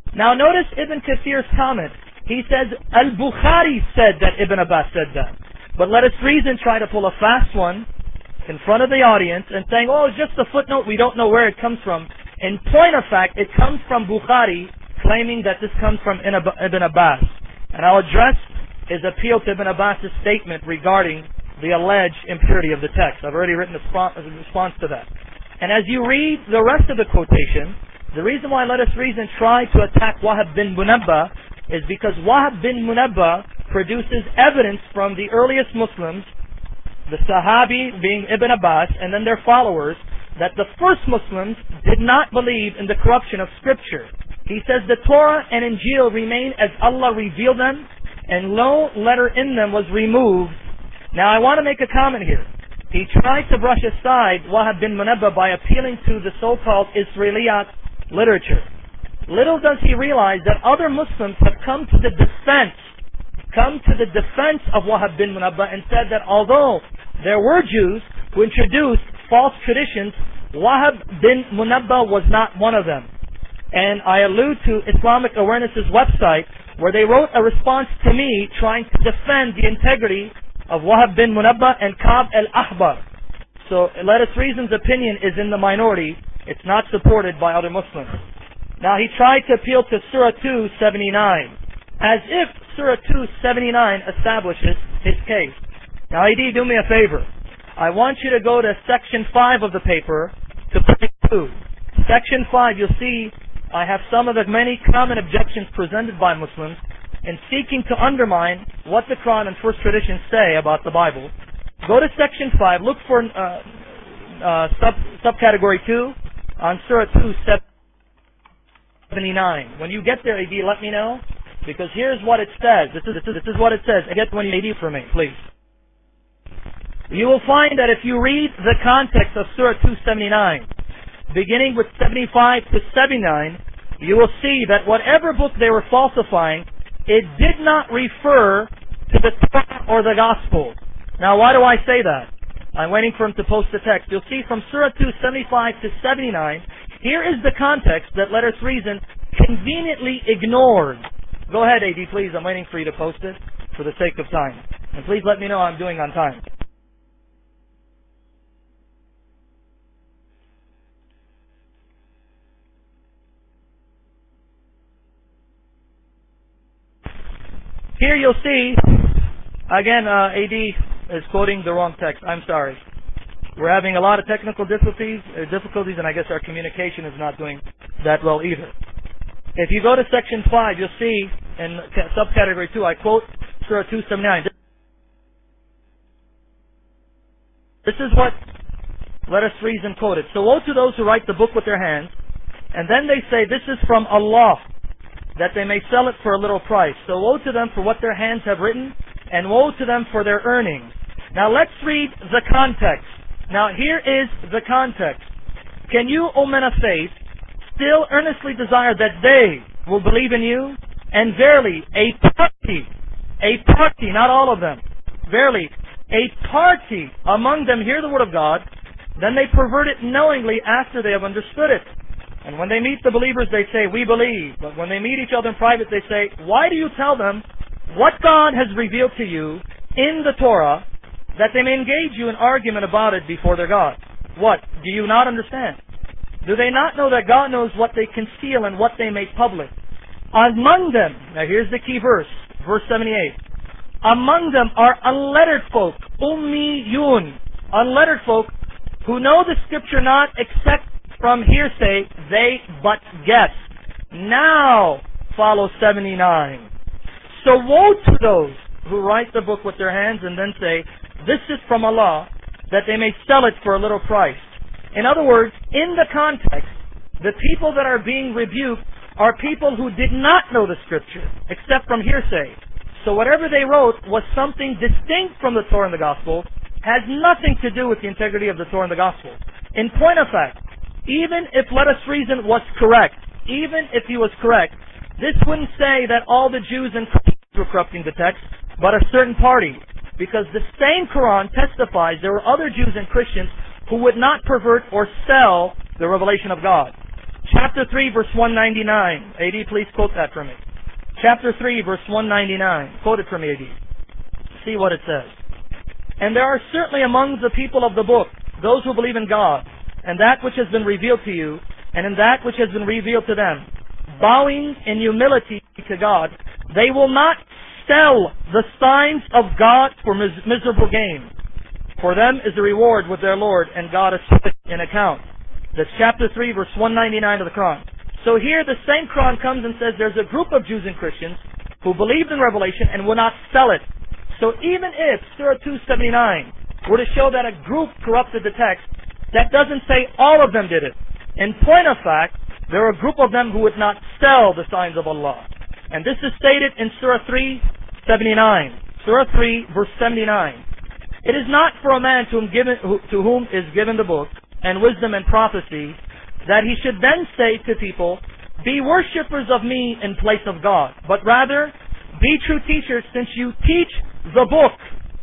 Now notice Ibn Kathir's comment. He says, Al-Bukhari said that Ibn Abbas said that. But let us reason try to pull a fast one in front of the audience and saying, oh, it's just a footnote, we don't know where it comes from. In point of fact, it comes from Bukhari, claiming that this comes from Ibn Abbas. And I'll address his appeal to Ibn Abbas' statement regarding the alleged impurity of the text. I've already written a response to that. And as you read the rest of the quotation, the reason why Let Us Reason try to attack Wahab bin Munabbah is because Wahab bin Munabbah produces evidence from the earliest Muslims, the Sahabi being Ibn Abbas, and then their followers, that the first Muslims did not believe in the corruption of Scripture. He says the Torah and Injil remain as Allah revealed them, and no letter in them was removed. Now I want to make a comment here. He tried to brush aside Wahab bin Munabbah by appealing to the so-called Israeliyat literature. Little does he realize that other Muslims have come to the defense, come to the defense of Wahab bin Munabbah and said that although there were Jews who introduced false traditions, Wahab bin Munabbah was not one of them. And I allude to Islamic Awareness's website where they wrote a response to me trying to defend the integrity of Wahab bin Munabbah and Ka'b al-Ahbar. So Let Us Reason's opinion is in the minority. It's not supported by other Muslims. Now he tried to appeal to Surah two seventy-nine, as if Surah two seventy-nine establishes his case. Now A D, do me a favor. I want you to go to section five of the paper to point two. Section five, you'll see I have some of the many common objections presented by Muslims in seeking to undermine what the Quran and first traditions say about the Bible. Go to section five, look for uh, uh, sub subcategory two on Surah two seventy-nine. When you get there, A D, let me know, because here's what it says. This is, this is, this is what it says. Get when you A D for me, please. You will find that if you read the context of Surah two seventy-nine, beginning with seventy-five to seventy-nine, you will see that whatever book they were falsifying, it did not refer to the Torah or the Gospel. Now, why do I say that? I'm waiting for him to post the text. You'll see from Surah two seventy-five to seventy-nine, here is the context that Let Us Reason conveniently ignored. Go ahead, A D, please. I'm waiting for you to post it for the sake of time. And please let me know I'm doing on time. Here you'll see, again, uh, A D is quoting the wrong text. I'm sorry. We're having a lot of technical difficulties, uh, difficulties, and I guess our communication is not doing that well either. If you go to section five, you'll see in subcategory two, I quote Surah two seventy-nine. This is what Let Us Reason quoted. So woe to those who write the book with their hands, and then they say this is from Allah, that they may sell it for a little price. So woe to them for what their hands have written, and woe to them for their earnings. Now let's read the context. Now here is the context. Can you, O men of faith, still earnestly desire that they will believe in you? And verily, a party, a party, not all of them, verily, a party among them hear the word of God, then they pervert it knowingly after they have understood it. And when they meet the believers, they say, we believe. But when they meet each other in private, they say, why do you tell them what God has revealed to you in the Torah, that they may engage you in argument about it before their God? What? Do you not understand? Do they not know that God knows what they conceal and what they make public? Among them, now here's the key verse, verse seventy-eight. Among them are unlettered folk, ummiyun, unlettered folk, who know the scripture not except from hearsay, they but guess. Now follows seventy-nine. So woe to those who write the book with their hands and then say, this is from Allah, that they may sell it for a little price. In other words, in the context, the people that are being rebuked are people who did not know the scripture, except from hearsay. So whatever they wrote was something distinct from the Torah and the Gospel, has nothing to do with the integrity of the Torah and the Gospel. In point of fact, even if Let Us Reason was correct, even if he was correct, this wouldn't say that all the Jews and Christians were corrupting the text, but a certain party. Because the same Quran testifies there were other Jews and Christians who would not pervert or sell the revelation of God. chapter three, verse one ninety-nine. A D, please quote that for me. Chapter three, verse one ninety-nine. Quote it for me, A D. See what it says. And there are certainly among the people of the book those who believe in God, and that which has been revealed to you, and in that which has been revealed to them, bowing in humility to God. They will not sell the signs of God for mis- miserable gain. For them is the reward with their Lord, and God is put in account. That's chapter three, verse one ninety-nine of the Quran. So here the same Quran comes and says there's a group of Jews and Christians who believed in Revelation and will not sell it. So even if Surah two seventy-nine were to show that a group corrupted the text, that doesn't say all of them did it. In point of fact, there are a group of them who would not sell the signs of Allah. And this is stated in Surah three seventy-nine. Surah three, verse seventy-nine. It is not for a man to whom, given, to whom is given the book and wisdom and prophecy that he should then say to people, be worshippers of me in place of God, but rather be true teachers since you teach the book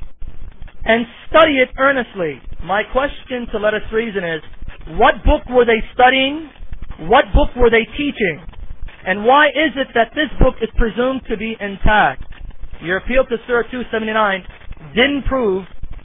and study it earnestly. My question to let us reason is, what book were they studying? What book were they teaching? And why is it that this book is presumed to be intact? Your appeal to Surah two seventy-nine didn't prove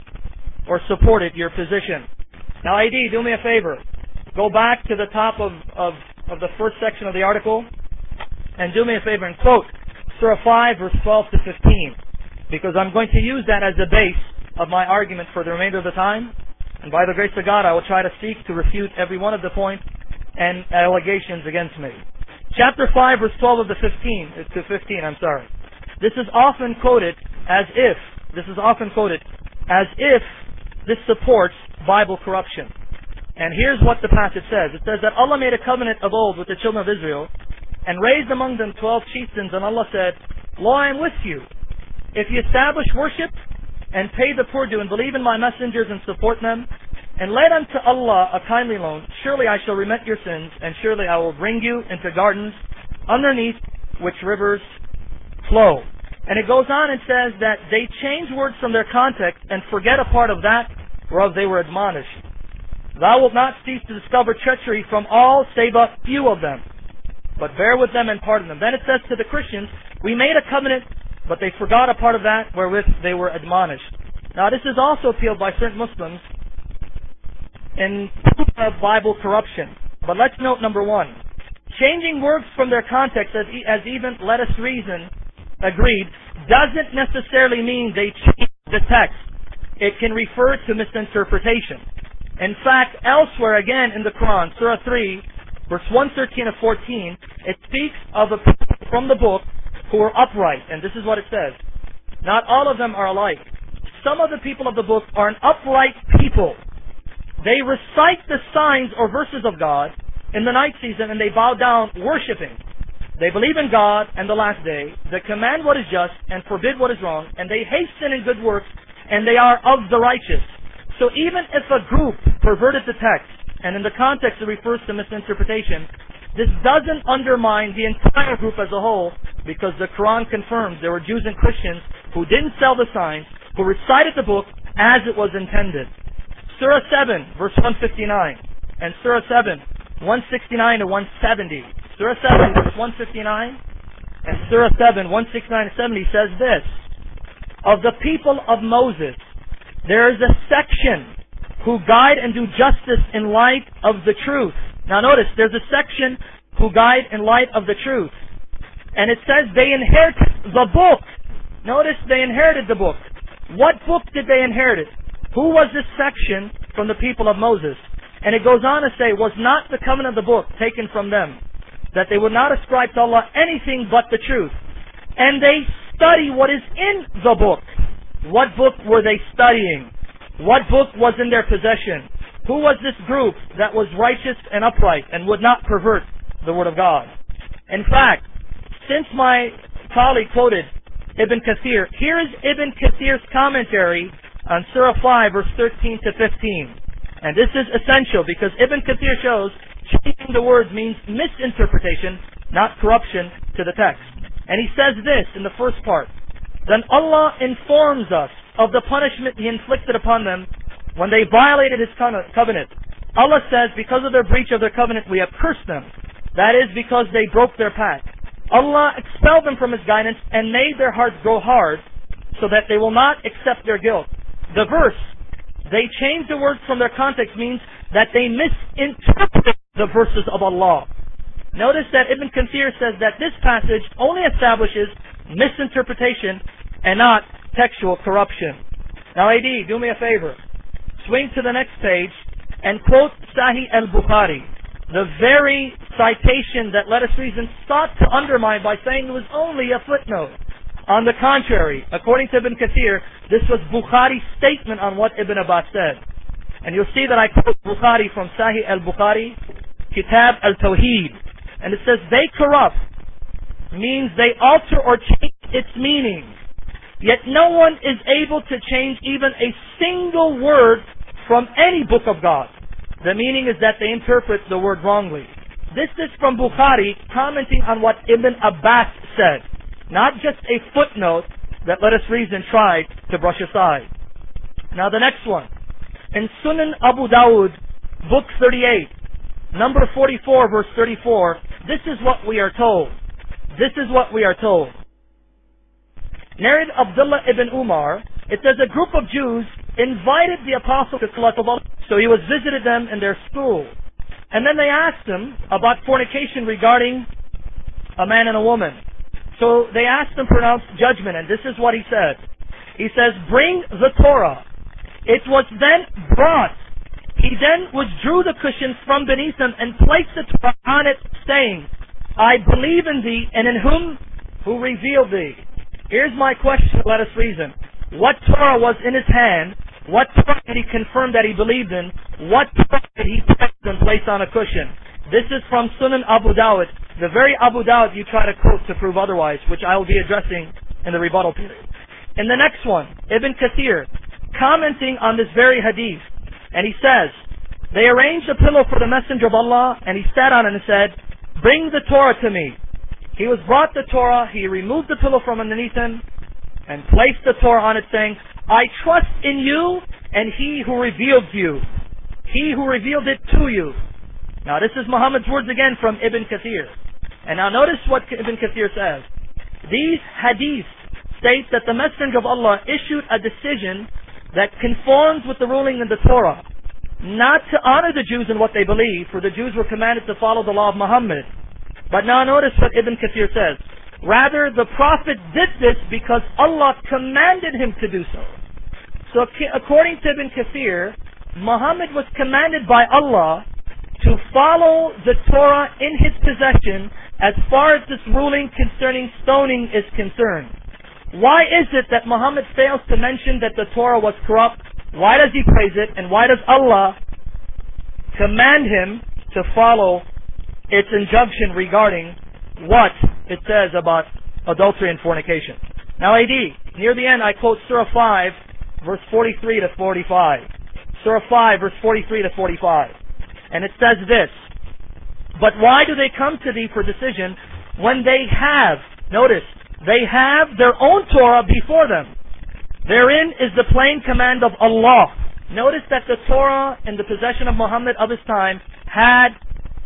or supported your position. Now, A D, do me a favor. Go back to the top of, of, of the first section of the article and do me a favor and quote Surah five, verse twelve to fifteen. Because I'm going to use that as the base of my argument for the remainder of the time. And by the grace of God, I will try to seek to refute every one of the points and allegations against me. Chapter five, verse twelve of the fifteen, to fifteen, I'm sorry. This is often quoted as if, this is often quoted as if this supports Bible corruption. And here's what the passage says. It says that Allah made a covenant of old with the children of Israel and raised among them twelve chieftains, and Allah said, lo, I am with you. If you establish worship and pay the poor due and believe in my messengers and support them, and lend unto Allah a kindly loan, surely I shall remit your sins, and surely I will bring you into gardens underneath which rivers flow. And it goes on and says that they change words from their context and forget a part of that whereof they were admonished. Thou wilt not cease to discover treachery from all save a few of them, but bear with them and pardon them. Then it says to the Christians, we made a covenant, but they forgot a part of that wherewith they were admonished. Now this is also appealed by certain Muslims in of Bible corruption. But let's note number one. Changing words from their context, as, as even Let Us Reason agreed, doesn't necessarily mean they change the text. It can refer to misinterpretation. In fact, elsewhere again in the Quran, Surah three, verse one thirteen and fourteen, it speaks of a people from the book who are upright. And this is what it says. Not all of them are alike. Some of the people of the book are an upright people. They recite the signs or verses of God in the night season, and they bow down worshiping. They believe in God and the last day. They command what is just and forbid what is wrong, and they hasten in good works, and they are of the righteous. So even if a group perverted the text, and in the context it refers to misinterpretation, this doesn't undermine the entire group as a whole, because the Quran confirms there were Jews and Christians who didn't sell the signs, who recited the book as it was intended. Surah seven, verse one fifty-nine, and Surah seven, one sixty-nine to one seventy. Surah seven, verse one fifty-nine, and Surah seven, one sixty-nine to seventy says this: of the people of Moses, there is a section who guide and do justice in light of the truth. Now notice, there's a section who guide in light of the truth. And it says they inherited the book. Notice they inherited the book. What book did they inherit? Who was this section from the people of Moses? And it goes on to say, was not the covenant of the book taken from them, that they would not ascribe to Allah anything but the truth. And they study what is in the book. What book were they studying? What book was in their possession? Who was this group that was righteous and upright and would not pervert the word of God? In fact, since my colleague quoted Ibn Kathir, here is Ibn Kathir's commentary on Surah five, verse thirteen to fifteen. And this is essential because Ibn Kathir shows changing the words means misinterpretation, not corruption to the text. And he says this in the first part: then Allah informs us of the punishment He inflicted upon them when they violated His covenant. Allah says, because of their breach of their covenant, we have cursed them. That is because they broke their pact. Allah expelled them from His guidance and made their hearts grow hard so that they will not accept their guilt. The verse, they changed the words from their context, means that they misinterpreted the verses of Allah. Notice that Ibn Kathir says that this passage only establishes misinterpretation and not textual corruption. Now A D, do me a favor. Swing to the next page and quote Sahih al-Bukhari, the very citation that Let Us Reason sought to undermine by saying it was only a footnote. On the contrary, according to Ibn Kathir, this was Bukhari's statement on what Ibn Abbas said. And you'll see that I quote Bukhari from Sahih al-Bukhari, Kitab al-Tawheed. And it says, they corrupt means they alter or change its meaning. Yet no one is able to change even a single word from any book of God. The meaning is that they interpret the word wrongly. This is from Bukhari commenting on what Ibn Abbas said, not just a footnote that Let Us Reason tried to brush aside. Now the next one. In Sunan Abu Dawud, book thirty-eight, number forty-four, verse thirty-four, this is what we are told. This is what we are told. Narrated Abdullah ibn Umar, it says a group of Jews invited the Apostle to Salat al so he was visited them in their school. And then they asked him about fornication regarding a man and a woman. So they asked him to pronounce judgment, and this is what he said. He says, bring the Torah. It was then brought. He then withdrew the cushions from beneath him and placed the Torah on it, saying, I believe in thee, and in whom who revealed thee. Here's my question, Let Us Reason. What Torah was in his hand? What Torah did he confirm that he believed in? What Torah did he press and place on a cushion? This is from Sunan Abu Dawud, the very Abu Dawud you try to quote to prove otherwise, which I will be addressing in the rebuttal period. In the next one, Ibn Kathir, commenting on this very hadith, and he says, they arranged a pillow for the Messenger of Allah, and he sat on it and said, bring the Torah to me. He was brought the Torah, he removed the pillow from underneath him, and placed the Torah on it, saying, I trust in you and He who revealed you. He who revealed it to you. Now this is Muhammad's words again from Ibn Kathir. And now notice what Ibn Kathir says. These hadiths state that the Messenger of Allah issued a decision that conforms with the ruling in the Torah, not to honor the Jews in what they believe, for the Jews were commanded to follow the law of Muhammad. But now notice what Ibn Kathir says. Rather, the Prophet did this because Allah commanded him to do so. So according to Ibn Kathir, Muhammad was commanded by Allah to follow the Torah in his possession as far as this ruling concerning stoning is concerned. Why is it that Muhammad fails to mention that the Torah was corrupt? Why does he praise it? And why does Allah command him to follow its injunction regarding what it says about adultery and fornication? Now A D, near the end I quote Surah five, verse forty-three to forty-five. Surah five, verse forty-three to forty-five. And it says this, but why do they come to thee for decision when they have, notice, they have their own Torah before them. Therein is the plain command of Allah. Notice that the Torah in the possession of Muhammad of his time had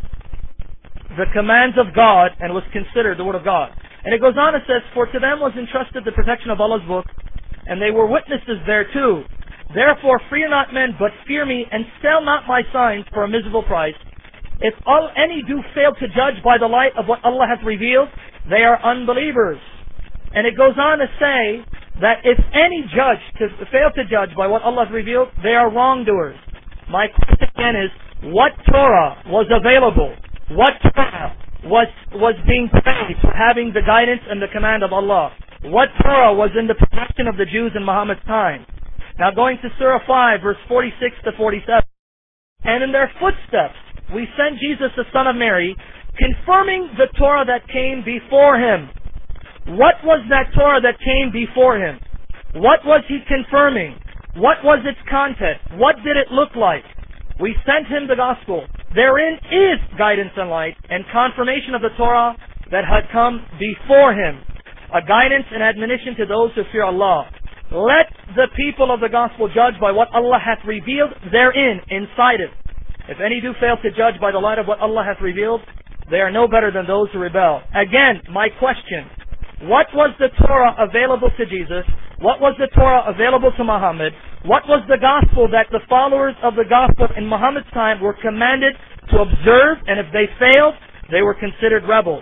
the commands of God and was considered the word of God. And it goes on and says, for to them was entrusted the protection of Allah's book, and they were witnesses thereto. Therefore fear not men, but fear me, and sell not my signs for a miserable price. If all, any do fail to judge by the light of what Allah hath revealed, they are unbelievers. And it goes on to say that if any judge to fail to judge by what Allah hath revealed, they are wrongdoers. My question again is, what Torah was available? What Torah was, was being praised for having the guidance and the command of Allah? What Torah was in the possession of the Jews in Muhammad's time? Now going to Surah five, verse forty-six to forty-seven. And in their footsteps we sent Jesus the son of Mary, confirming the Torah that came before him. What was that Torah that came before him? What was he confirming? What was its content? What did it look like? We sent him the gospel. Therein is guidance and light and confirmation of the Torah that had come before him, a guidance and admonition to those who fear Allah. Let the people of the gospel judge by what Allah hath revealed therein, inside it. If any do fail to judge by the light of what Allah hath revealed, they are no better than those who rebel. Again, my question, what was the Torah available to Jesus? What was the Torah available to Muhammad? What was the gospel that the followers of the gospel in Muhammad's time were commanded to observe, and if they failed, they were considered rebels?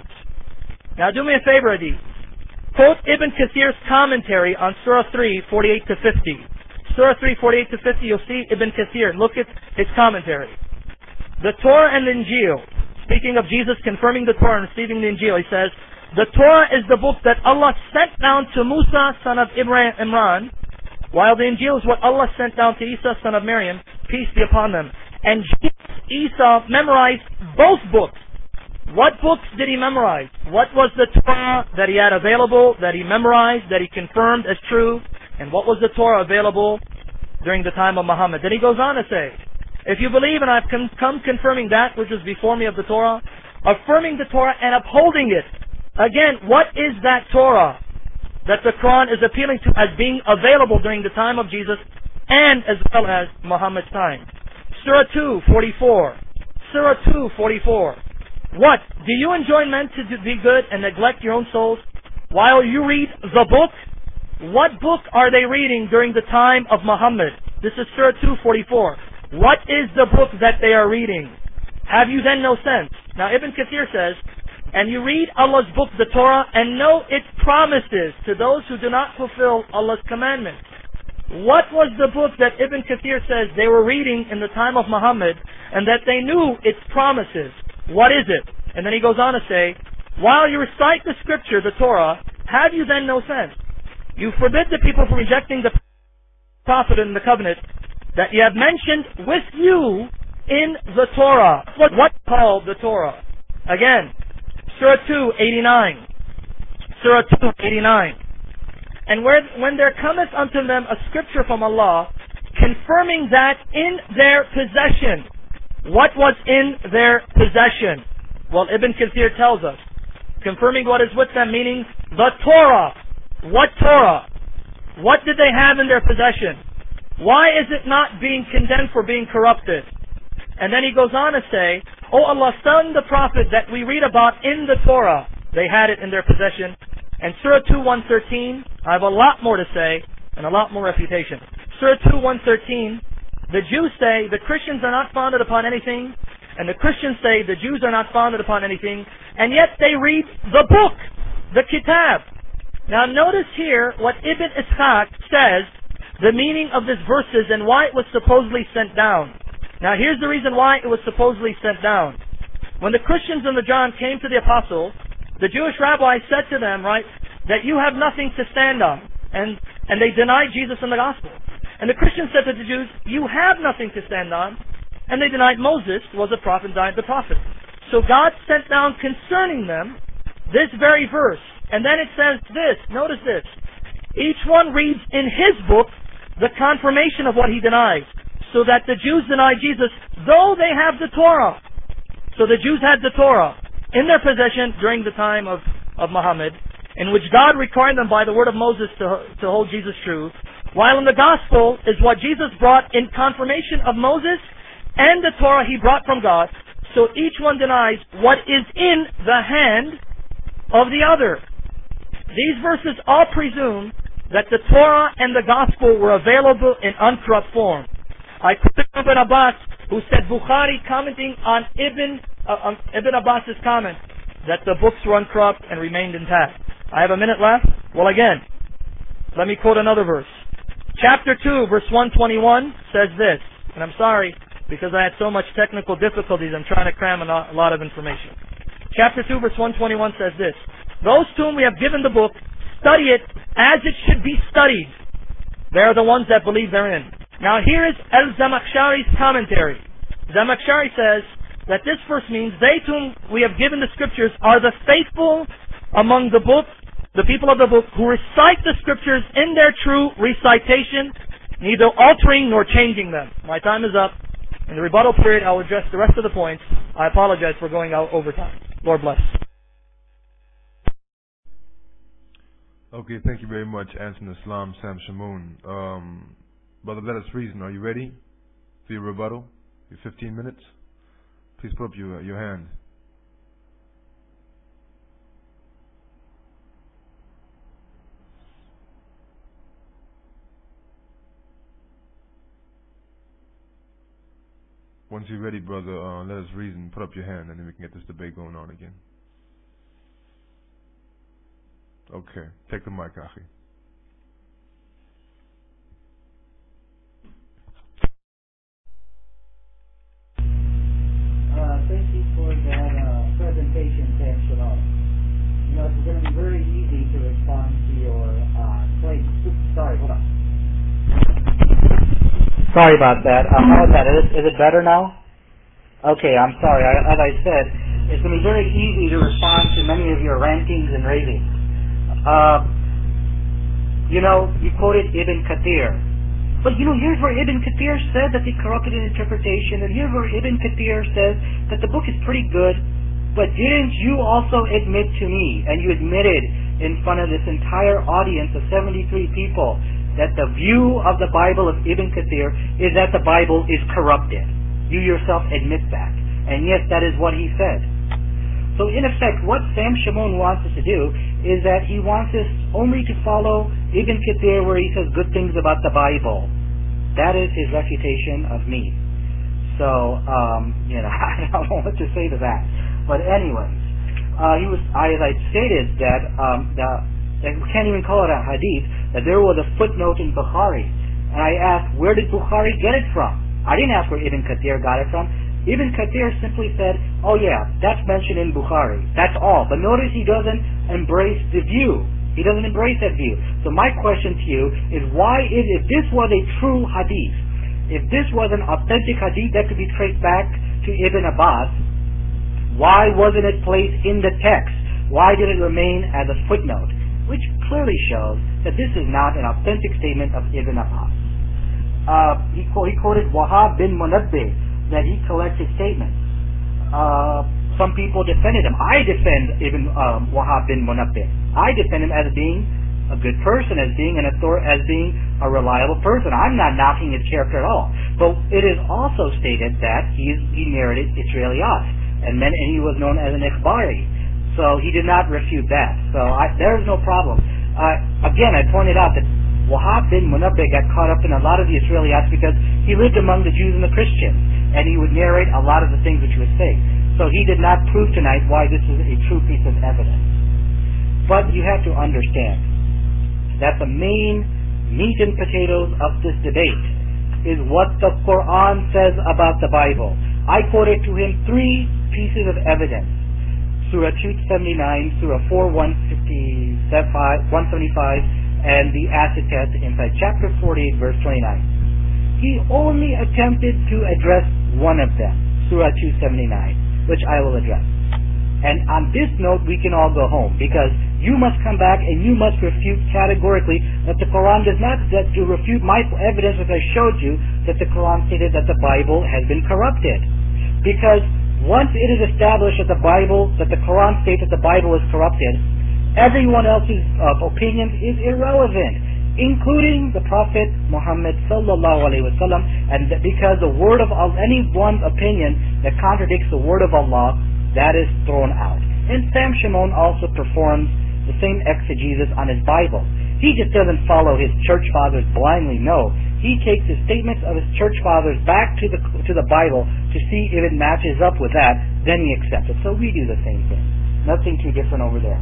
Now do me a favor, Adi. Quote Ibn Kathir's commentary on Surah three, forty-eight to fifty. Surah three, forty-eight to fifty, you'll see Ibn Kathir. Look at his commentary. The Torah and the Injil, speaking of Jesus confirming the Torah and receiving the Injil, he says, the Torah is the book that Allah sent down to Musa, son of Ibrahim, Imran, while the Injil is what Allah sent down to Isa, son of Maryam, peace be upon them. And Jesus, Isa memorized both books. What books did he memorize? What was the Torah that he had available, that he memorized, that he confirmed as true? And what was the Torah available during the time of Muhammad? Then he goes on to say, if you believe, and I've come confirming that which was before me of the Torah, affirming the Torah and upholding it. Again, what is that Torah that the Quran is appealing to as being available during the time of Jesus and as well as Muhammad's time? Surah two, forty-four. Surah two, forty-four. What? Do you enjoin men to be good and neglect your own souls while you read the book? What book are they reading during the time of Muhammad? This is Surah two, forty-four. What is the book that they are reading? Have you then no sense? Now Ibn Kathir says, and you read Allah's book, the Torah, and know its promises to those who do not fulfill Allah's commandments. What was the book that Ibn Kathir says they were reading in the time of Muhammad and that they knew its promises? What is it? And then he goes on to say, while you recite the scripture, the Torah, have you then no sense? You forbid the people from rejecting the prophet and the covenant that you have mentioned with you in the Torah. What, what called the Torah? Again, Surah two, eighty-nine. Surah two, eighty-nine. And where, when there cometh unto them a scripture from Allah, confirming that in their possession. What was in their possession? Well, Ibn Kathir tells us, confirming what is with them, meaning the Torah. What Torah? What did they have in their possession? Why is it not being condemned for being corrupted? And then he goes on to say, O Allah, send the prophet that we read about in the Torah. They had it in their possession. And Surah two, one thirteen, I have a lot more to say and a lot more refutation. Surah two, one thirteen, the Jews say the Christians are not founded upon anything, and the Christians say the Jews are not founded upon anything, and yet they read the book, the Kitab. Now notice here what Ibn Ishaq says, the meaning of this verses and why it was supposedly sent down. Now here's the reason why it was supposedly sent down. When the Christians and the John came to the apostles, the Jewish rabbis said to them, right, that you have nothing to stand on. And, and they denied Jesus and the gospel. And the Christians said to the Jews, you have nothing to stand on. And they denied Moses was a prophet and died the prophet. So God sent down concerning them this very verse. And then it says this, notice this. Each one reads in his book the confirmation of what he denies, so that the Jews deny Jesus, though they have the Torah. So the Jews had the Torah in their possession during the time of, of Muhammad, in which God required them by the word of Moses to, to hold Jesus true, while in the gospel is what Jesus brought in confirmation of Moses and the Torah he brought from God. So each one denies what is in the hand of the other. These verses all presume that the Torah and the Gospel were available in uncorrupt form. I quoted Ibn Abbas, who said, Bukhari commenting on Ibn, uh, on Ibn Abbas's comment, that the books were uncorrupt and remained intact. I have a minute left. Well again, let me quote another verse. Chapter two, verse one twenty-one says this, and I'm sorry, because I had so much technical difficulties, I'm trying to cram a lot of information. Chapter two, verse one twenty-one says this, those to whom we have given the book, study it as it should be studied. They are the ones that believe therein. Now here is Al-Zamakhshari's commentary. Zamakhshari says that this verse means they to whom we have given the scriptures are the faithful among the book, the people of the book, who recite the scriptures in their true recitation, neither altering nor changing them. My time is up. In the rebuttal period, I will address the rest of the points. I apologize for going out over time. Lord bless. Okay, thank you very much, Answer Islam, Sam Shamoon. Um, Brother, let us reason. Are you ready for your rebuttal? Your fifteen minutes? Please put up your, your hand. once you're ready, brother, uh, let us reason. Put up your hand, and then we can get this debate going on again. Okay, take the mic, Achi. Uh, thank you for that uh, presentation, Sam Shalom. You know, it's going to be very easy to respond to your uh, claim. Oops, sorry, hold on. Sorry about that. Uh, how is that? Is it, is it better now? Okay, I'm sorry. I, as I said, it's going to be very easy to respond to many of your rantings and ravings. Uh, you know, you quoted Ibn Kathir. But you know, here's where Ibn Kathir said that they corrupted an interpretation, and here's where Ibn Kathir says that the book is pretty good, but didn't you also admit to me, and you admitted in front of this entire audience of seventy-three people, that the view of the Bible of Ibn Kathir is that the Bible is corrupted. You yourself admit that. And yes, that is what he said. So in effect, what Sam Shimon wants us to do is that he wants us only to follow Ibn Kathir where he says good things about the Bible. That is his refutation of me. So, um, you know, I don't know what to say to that. But anyways, uh, he was, I, as I stated that, um, the, we can't even call it a hadith, that there was a footnote in Bukhari. And I asked, where did Bukhari get it from? I didn't ask where Ibn Kathir got it from. Ibn Kathir simply said, oh yeah, that's mentioned in Bukhari. That's all. But notice he doesn't embrace the view. He doesn't embrace that view. So my question to you is, why is, if this was a true hadith, if this was an authentic hadith that could be traced back to Ibn Abbas, why wasn't it placed in the text? Why did it remain as a footnote? Which clearly shows that this is not an authentic statement of Ibn Abbas. Uh, he, he quoted Wahab bin Munabbih, that he collected statements. Uh, some people defended him. I defend Ibn um, Wahab bin Munabbih. I defend him as being a good person, as being an author, as being a reliable person. I'm not knocking his character at all. But it is also stated that he he narrated Israeliyat, and, meant, and he was known as an ikhbari. So he did not refute that. So I, there's no problem. Uh, again, I pointed out that Wahab bin Munabbih got caught up in a lot of the Israeliyats because he lived among the Jews and the Christians, and he would narrate a lot of the things which he would say. So he did not prove tonight why this is a true piece of evidence. But you have to understand that the main meat and potatoes of this debate is what the Quran says about the Bible. I quoted to him three pieces of evidence. Surah two seventy-nine, Surah four, one seventy-five, and the acid test inside chapter forty-eight, verse twenty-nine. He only attempted to address one of them, Surah two seventy-nine, which I will address. And on this note, we can all go home, because you must come back and you must refute categorically that the Quran does not, that to refute my evidence that I showed you that the Quran stated that the Bible has been corrupted. Because once it is established that the Bible, that the Quran states that the Bible is corrupted, everyone else's uh, opinions is irrelevant, including the Prophet Muhammad sallallahu alaihi wasallam, and that because the word of Allah, anyone's opinion that contradicts the word of Allah, that is thrown out. And Sam Shimon also performs the same exegesis on his Bible. He just doesn't follow his church fathers blindly, no. He takes the statements of his church fathers back to the to the Bible to see if it matches up with that, then he accepts it. So we do the same thing. Nothing too different over there.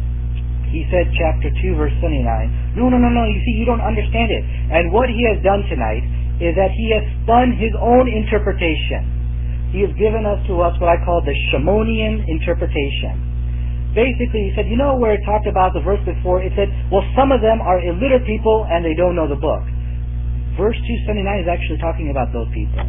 He said chapter two verse seventy-nine. No, no, no, no, you see, you don't understand it. And what he has done tonight is that he has spun his own interpretation. He has given us to us what I call the Shimonian interpretation. Basically, he said, you know where it talked about the verse before? It said, well, some of them are illiterate people and they don't know the book. Verse two seventy-nine is actually talking about those people.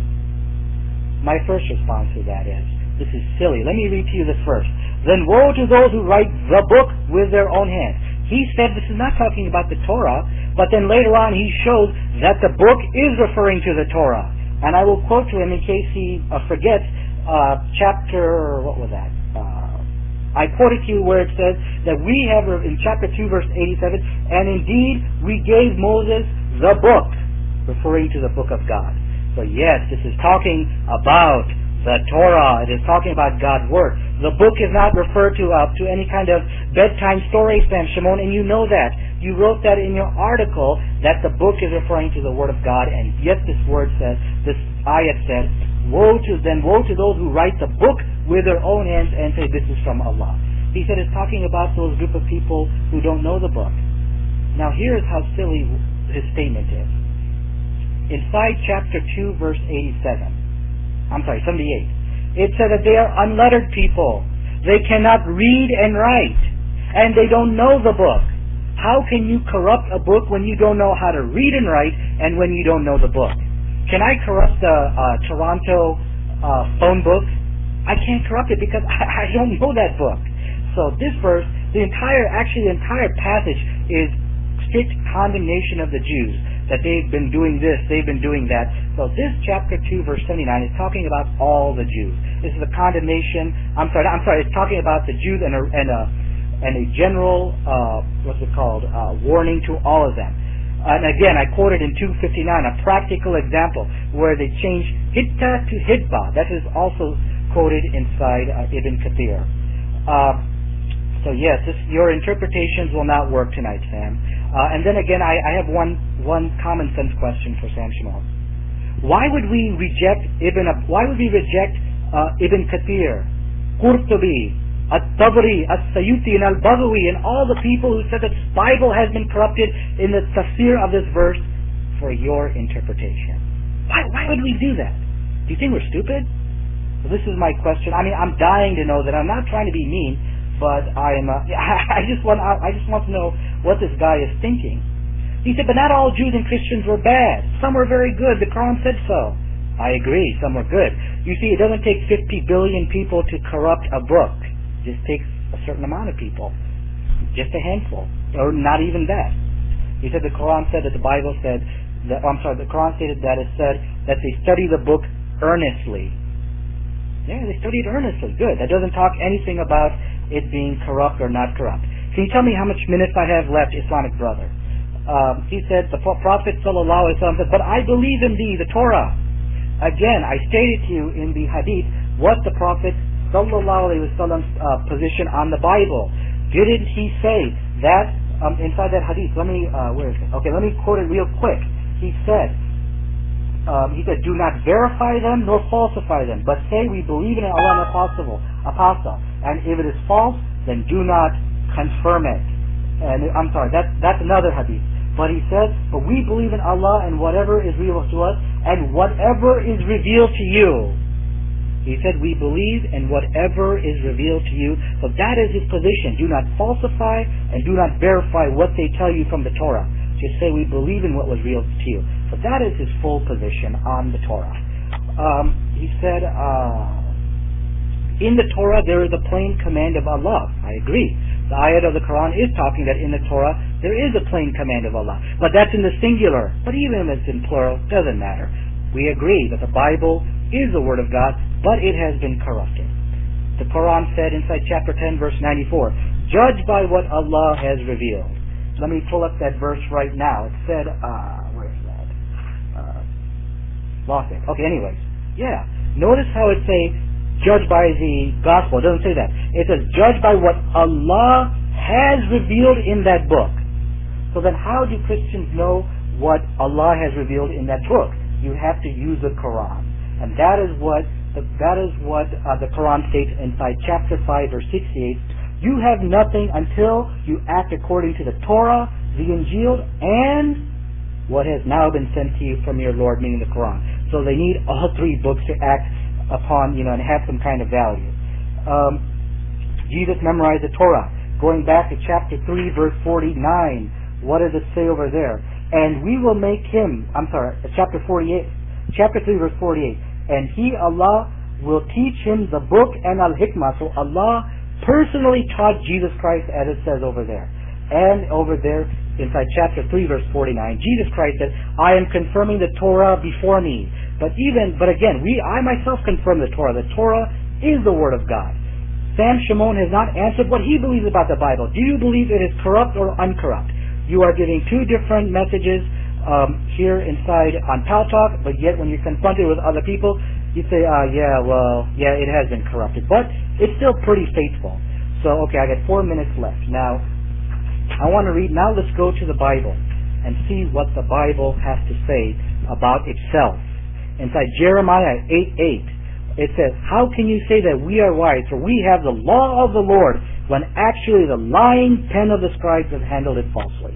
My first response to that is, this is silly. Let me read to you this verse. Then woe to those who write the book with their own hands. He said this is not talking about the Torah, but then later on he shows that the book is referring to the Torah. And I will quote to him in case he uh, forgets, uh, chapter, what was that? Uh, I quoted to you where it says that we have, in chapter two verse eighty-seven, and indeed we gave Moses the book, referring to the book of God. So yes, this is talking about the Torah. It is talking about God's Word. The book is not referred to uh, to any kind of bedtime story, Sam Shimon, and you know that. You wrote that in your article, that the book is referring to the Word of God, and yet this word says, this ayat said, woe to then woe to those who write the book with their own hands and say this is from Allah. He said it's talking about those group of people who don't know the book. Now here's how silly his statement is. Inside chapter two, verse eighty-seven, I'm sorry, seventy-eight, it said that they are unlettered people. They cannot read and write, and they don't know the book. How can you corrupt a book when you don't know how to read and write and when you don't know the book? Can I corrupt the uh, Toronto uh, phone book? I can't corrupt it because I, I don't know that book. So this verse, the entire, actually the entire passage is strict condemnation of the Jews, that they've been doing this, they've been doing that. So this chapter two, verse seventy-nine is talking about all the Jews. This is a condemnation, I'm sorry, I'm sorry, it's talking about the Jews and a, and a, and a general, uh, what's it called, uh, warning to all of them. And again, I quoted in two fifty-nine a practical example where they changed hitta to hidba. That is also quoted inside uh, Ibn Kathir. Uh, so yes, this, your interpretations will not work tonight, Sam. Uh, and then again, I, I have one one common sense question for Sam Shimon. Why would we reject Ibn? Why would we reject uh, Ibn Kathir, Qurtubi, At-Tabari, As-Sayuti, and Al-Baghawi, and all the people who said that the Bible has been corrupted in the tafsir of this verse for your interpretation? Why? Why would we do that? Do you think we're stupid? Well, this is my question. I mean, I'm dying to know that. I'm not trying to be mean, but I'm. Uh, I just want. I just want to know what this guy is thinking. He said, but not all Jews and Christians were bad. Some were very good. The Quran said so. I agree. Some were good. You see, it doesn't take fifty billion people to corrupt a book. It just takes a certain amount of people, just a handful, or not even that. He said the Quran said that the Bible said. That, I'm sorry. The Quran stated that it said that they study the book earnestly. Yeah, they studied earnestly. Good. That doesn't talk anything about it being corrupt or not corrupt. Can you tell me how much minutes I have left, Islamic brother? Um, he said, the Prophet sallallahu alaihi wasallam said, but I believe in thee, the Torah. Again, I stated to you in the hadith what the Prophet sallallahu alaihi wasallam's uh, position on the Bible. Didn't he say that um, inside that hadith? Let me, uh, where is it? Okay, let me quote it real quick. He said, Um, he said, do not verify them nor falsify them, but say we believe in Allah and Apostle, Apostle. And if it is false, then do not confirm it. And I'm sorry, that's, that's another hadith. But he says, but we believe in Allah and whatever is revealed to us, and whatever is revealed to you. He said, we believe in whatever is revealed to you. So that is his position. Do not falsify and do not verify what they tell you from the Torah. Just say we believe in what was revealed to you. So that is his full position on the Torah. Um, he said, uh, in the Torah there is a plain command of Allah. I agree. The ayat of the Quran is talking that in the Torah there is a plain command of Allah. But that's in the singular. But even if it's in plural, doesn't matter. We agree that the Bible is the Word of God, but it has been corrupted. The Quran said inside chapter ten, verse ninety-four, judge by what Allah has revealed. Let me pull up that verse right now. It said, uh, where is that? Uh, lost it. Okay, anyways. Yeah. Notice how it say, judge by the gospel. It doesn't say that. It says, judge by what Allah has revealed in that book. So then how do Christians know what Allah has revealed in that book? You have to use the Quran. And that is what the, that is what uh, the Quran states inside chapter five, verse sixty-eight. You have nothing until you act according to the Torah, the Injil, and what has now been sent to you from your Lord, meaning the Quran. So they need all three books to act upon, you know, and have some kind of value. Um, Jesus memorized the Torah. Going back to chapter three, verse forty-nine, what does it say over there? And we will make him, I'm sorry, chapter forty-eight, chapter three, verse forty-eight, and he, Allah, will teach him the book and al-hikmah. So Allah personally taught Jesus Christ, as it says over there. And over there, inside chapter three, verse forty-nine, Jesus Christ said, I am confirming the Torah before me. But even, but again, we, I myself confirm the Torah. The Torah is the Word of God. Sam Shimon has not answered what he believes about the Bible. Do you believe it is corrupt or uncorrupt? You are giving two different messages um, here inside on Pal Talk, but yet when you're confronted with other people, you say, uh, yeah, well, yeah, it has been corrupted. But it's still pretty faithful. So, okay, I got four minutes left. Now, I want to read, now let's go to the Bible and see what the Bible has to say about itself. inside Jeremiah eight eight, it says, how can you say that we are wise, for we have the law of the Lord, when actually the lying pen of the scribes have handled it falsely?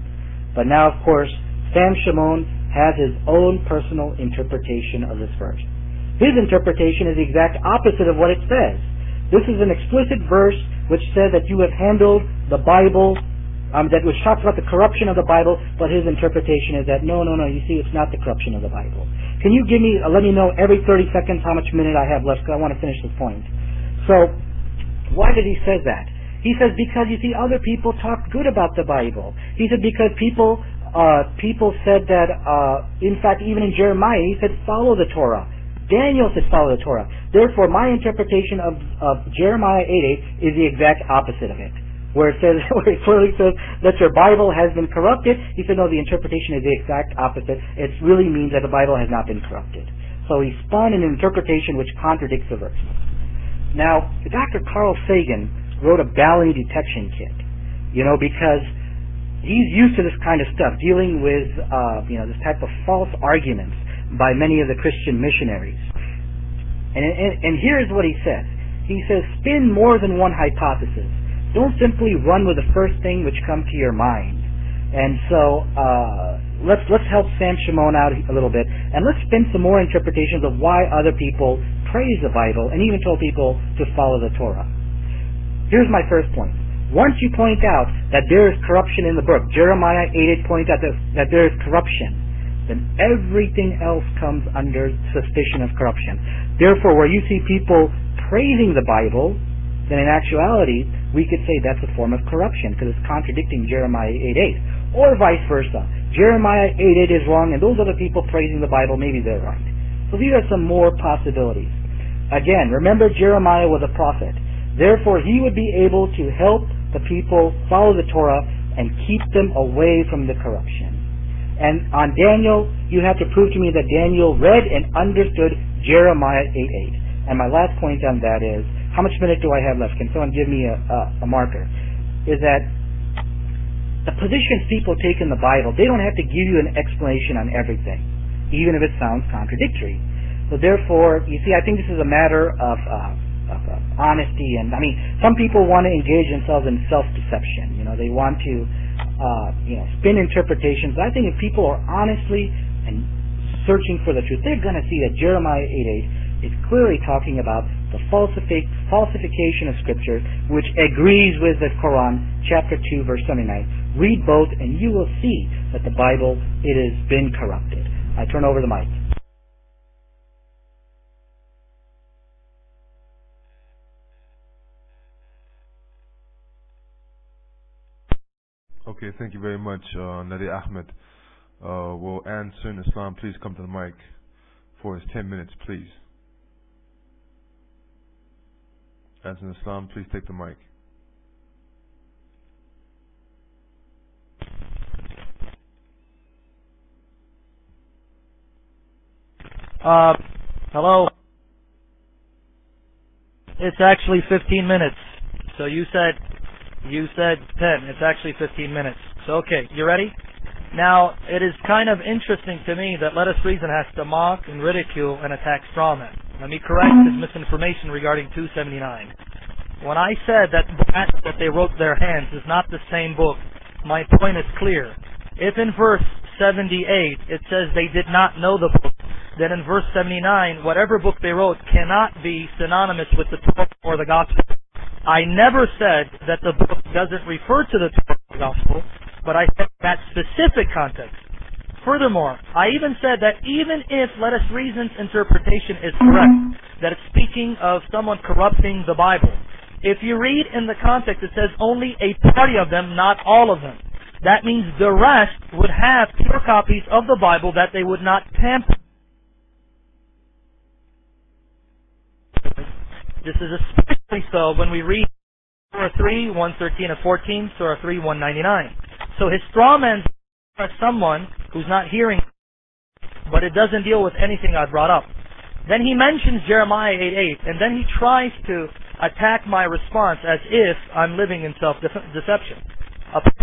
But now, of course, Sam Shamoun has his own personal interpretation of this verse. His interpretation is the exact opposite of what it says. This is an explicit verse which says that you have handled the Bible, um, that which talks about the corruption of the Bible, but his interpretation is that, no, no, no, you see, it's not the corruption of the Bible. Can you give me, uh, let me know every thirty seconds how much minute I have left, because I want to finish the point. So, why did he say that? He says because, you see, other people talked good about the Bible. He said because people, uh, people said that, uh, in fact, even in Jeremiah, he said, follow the Torah. Daniel said follow the Torah. Therefore, my interpretation of, of Jeremiah eight eight is the exact opposite of it. Where it says, where it clearly says that your Bible has been corrupted, he said, no, the interpretation is the exact opposite. It really means that the Bible has not been corrupted. So he spun an interpretation which contradicts the verse. Now, Doctor Carl Sagan wrote a Bally detection kit, you know, because he's used to this kind of stuff, dealing with, uh, you know, this type of false arguments by many of the Christian missionaries. And, and, and here's what he says. He says, spin more than one hypothesis. Don't simply run with the first thing which comes to your mind. And so, uh, let's, let's help Sam Shamoun out a little bit, and let's spin some more interpretations of why other people praise the Bible, and even told people to follow the Torah. Here's my first point. Once you point out that there is corruption in the book, Jeremiah eight eight points out that, that there is corruption, then everything else comes under suspicion of corruption. Therefore, where you see people praising the Bible, then in actuality, we could say that's a form of corruption, because it's contradicting Jeremiah eight eight. Or vice versa. Jeremiah eight eight is wrong, and those other people praising the Bible, maybe they're right. So these are some more possibilities. Again, remember Jeremiah was a prophet. Therefore, he would be able to help the people follow the Torah and keep them away from the corruption. And on Daniel, you have to prove to me that Daniel read and understood Jeremiah eight eight. And my last point on that is, how much minute do I have left? Can someone give me a, a, a marker? Is that the positions people take in the Bible, they don't have to give you an explanation on everything, even if it sounds contradictory. So therefore, you see, I think this is a matter of, uh, of uh, honesty. And I mean, some people want to engage themselves in self-deception. You know, they want to Uh, you know, spin interpretations. I think if people are honestly and searching for the truth, they're going to see that Jeremiah eight eight is clearly talking about the falsific- falsification of Scripture, which agrees with the Quran, chapter two, verse seventy-nine. Read both, and you will see that the Bible, it has been corrupted. I turn over the mic. Okay, thank you very much, uh, Nadir Ahmed. Uh, will Answer in Islam please come to the mic for his ten minutes, please? Answer in Islam, please take the mic. Uh, hello? It's actually fifteen minutes. So you said... You said ten. It's actually fifteen minutes. So, okay, you ready? Now, it is kind of interesting to me that Let Us Reason has to mock and ridicule and attack strawmen. Let me correct his misinformation regarding two seventy-nine. When I said that that that they wrote their hands is not the same book, my point is clear. If in verse seventy-eight it says they did not know the book, then in verse seventy-nine, whatever book they wrote cannot be synonymous with the Torah or the Gospel. I never said that the book doesn't refer to the Torah or the Gospel, but I said that specific context. Furthermore, I even said that even if Let Us Reason's interpretation is correct, that it's speaking of someone corrupting the Bible, if you read in the context, it says only a party of them, not all of them. That means the rest would have pure copies of the Bible that they would not tamper. This is especially so when we read Surah three, one thirteen and fourteen, Surah three, one ninety-nine. So his straw man is someone who's not hearing, but it doesn't deal with anything I brought up. Then he mentions Jeremiah eight eight, and then he tries to attack my response as if I'm living in self-deception.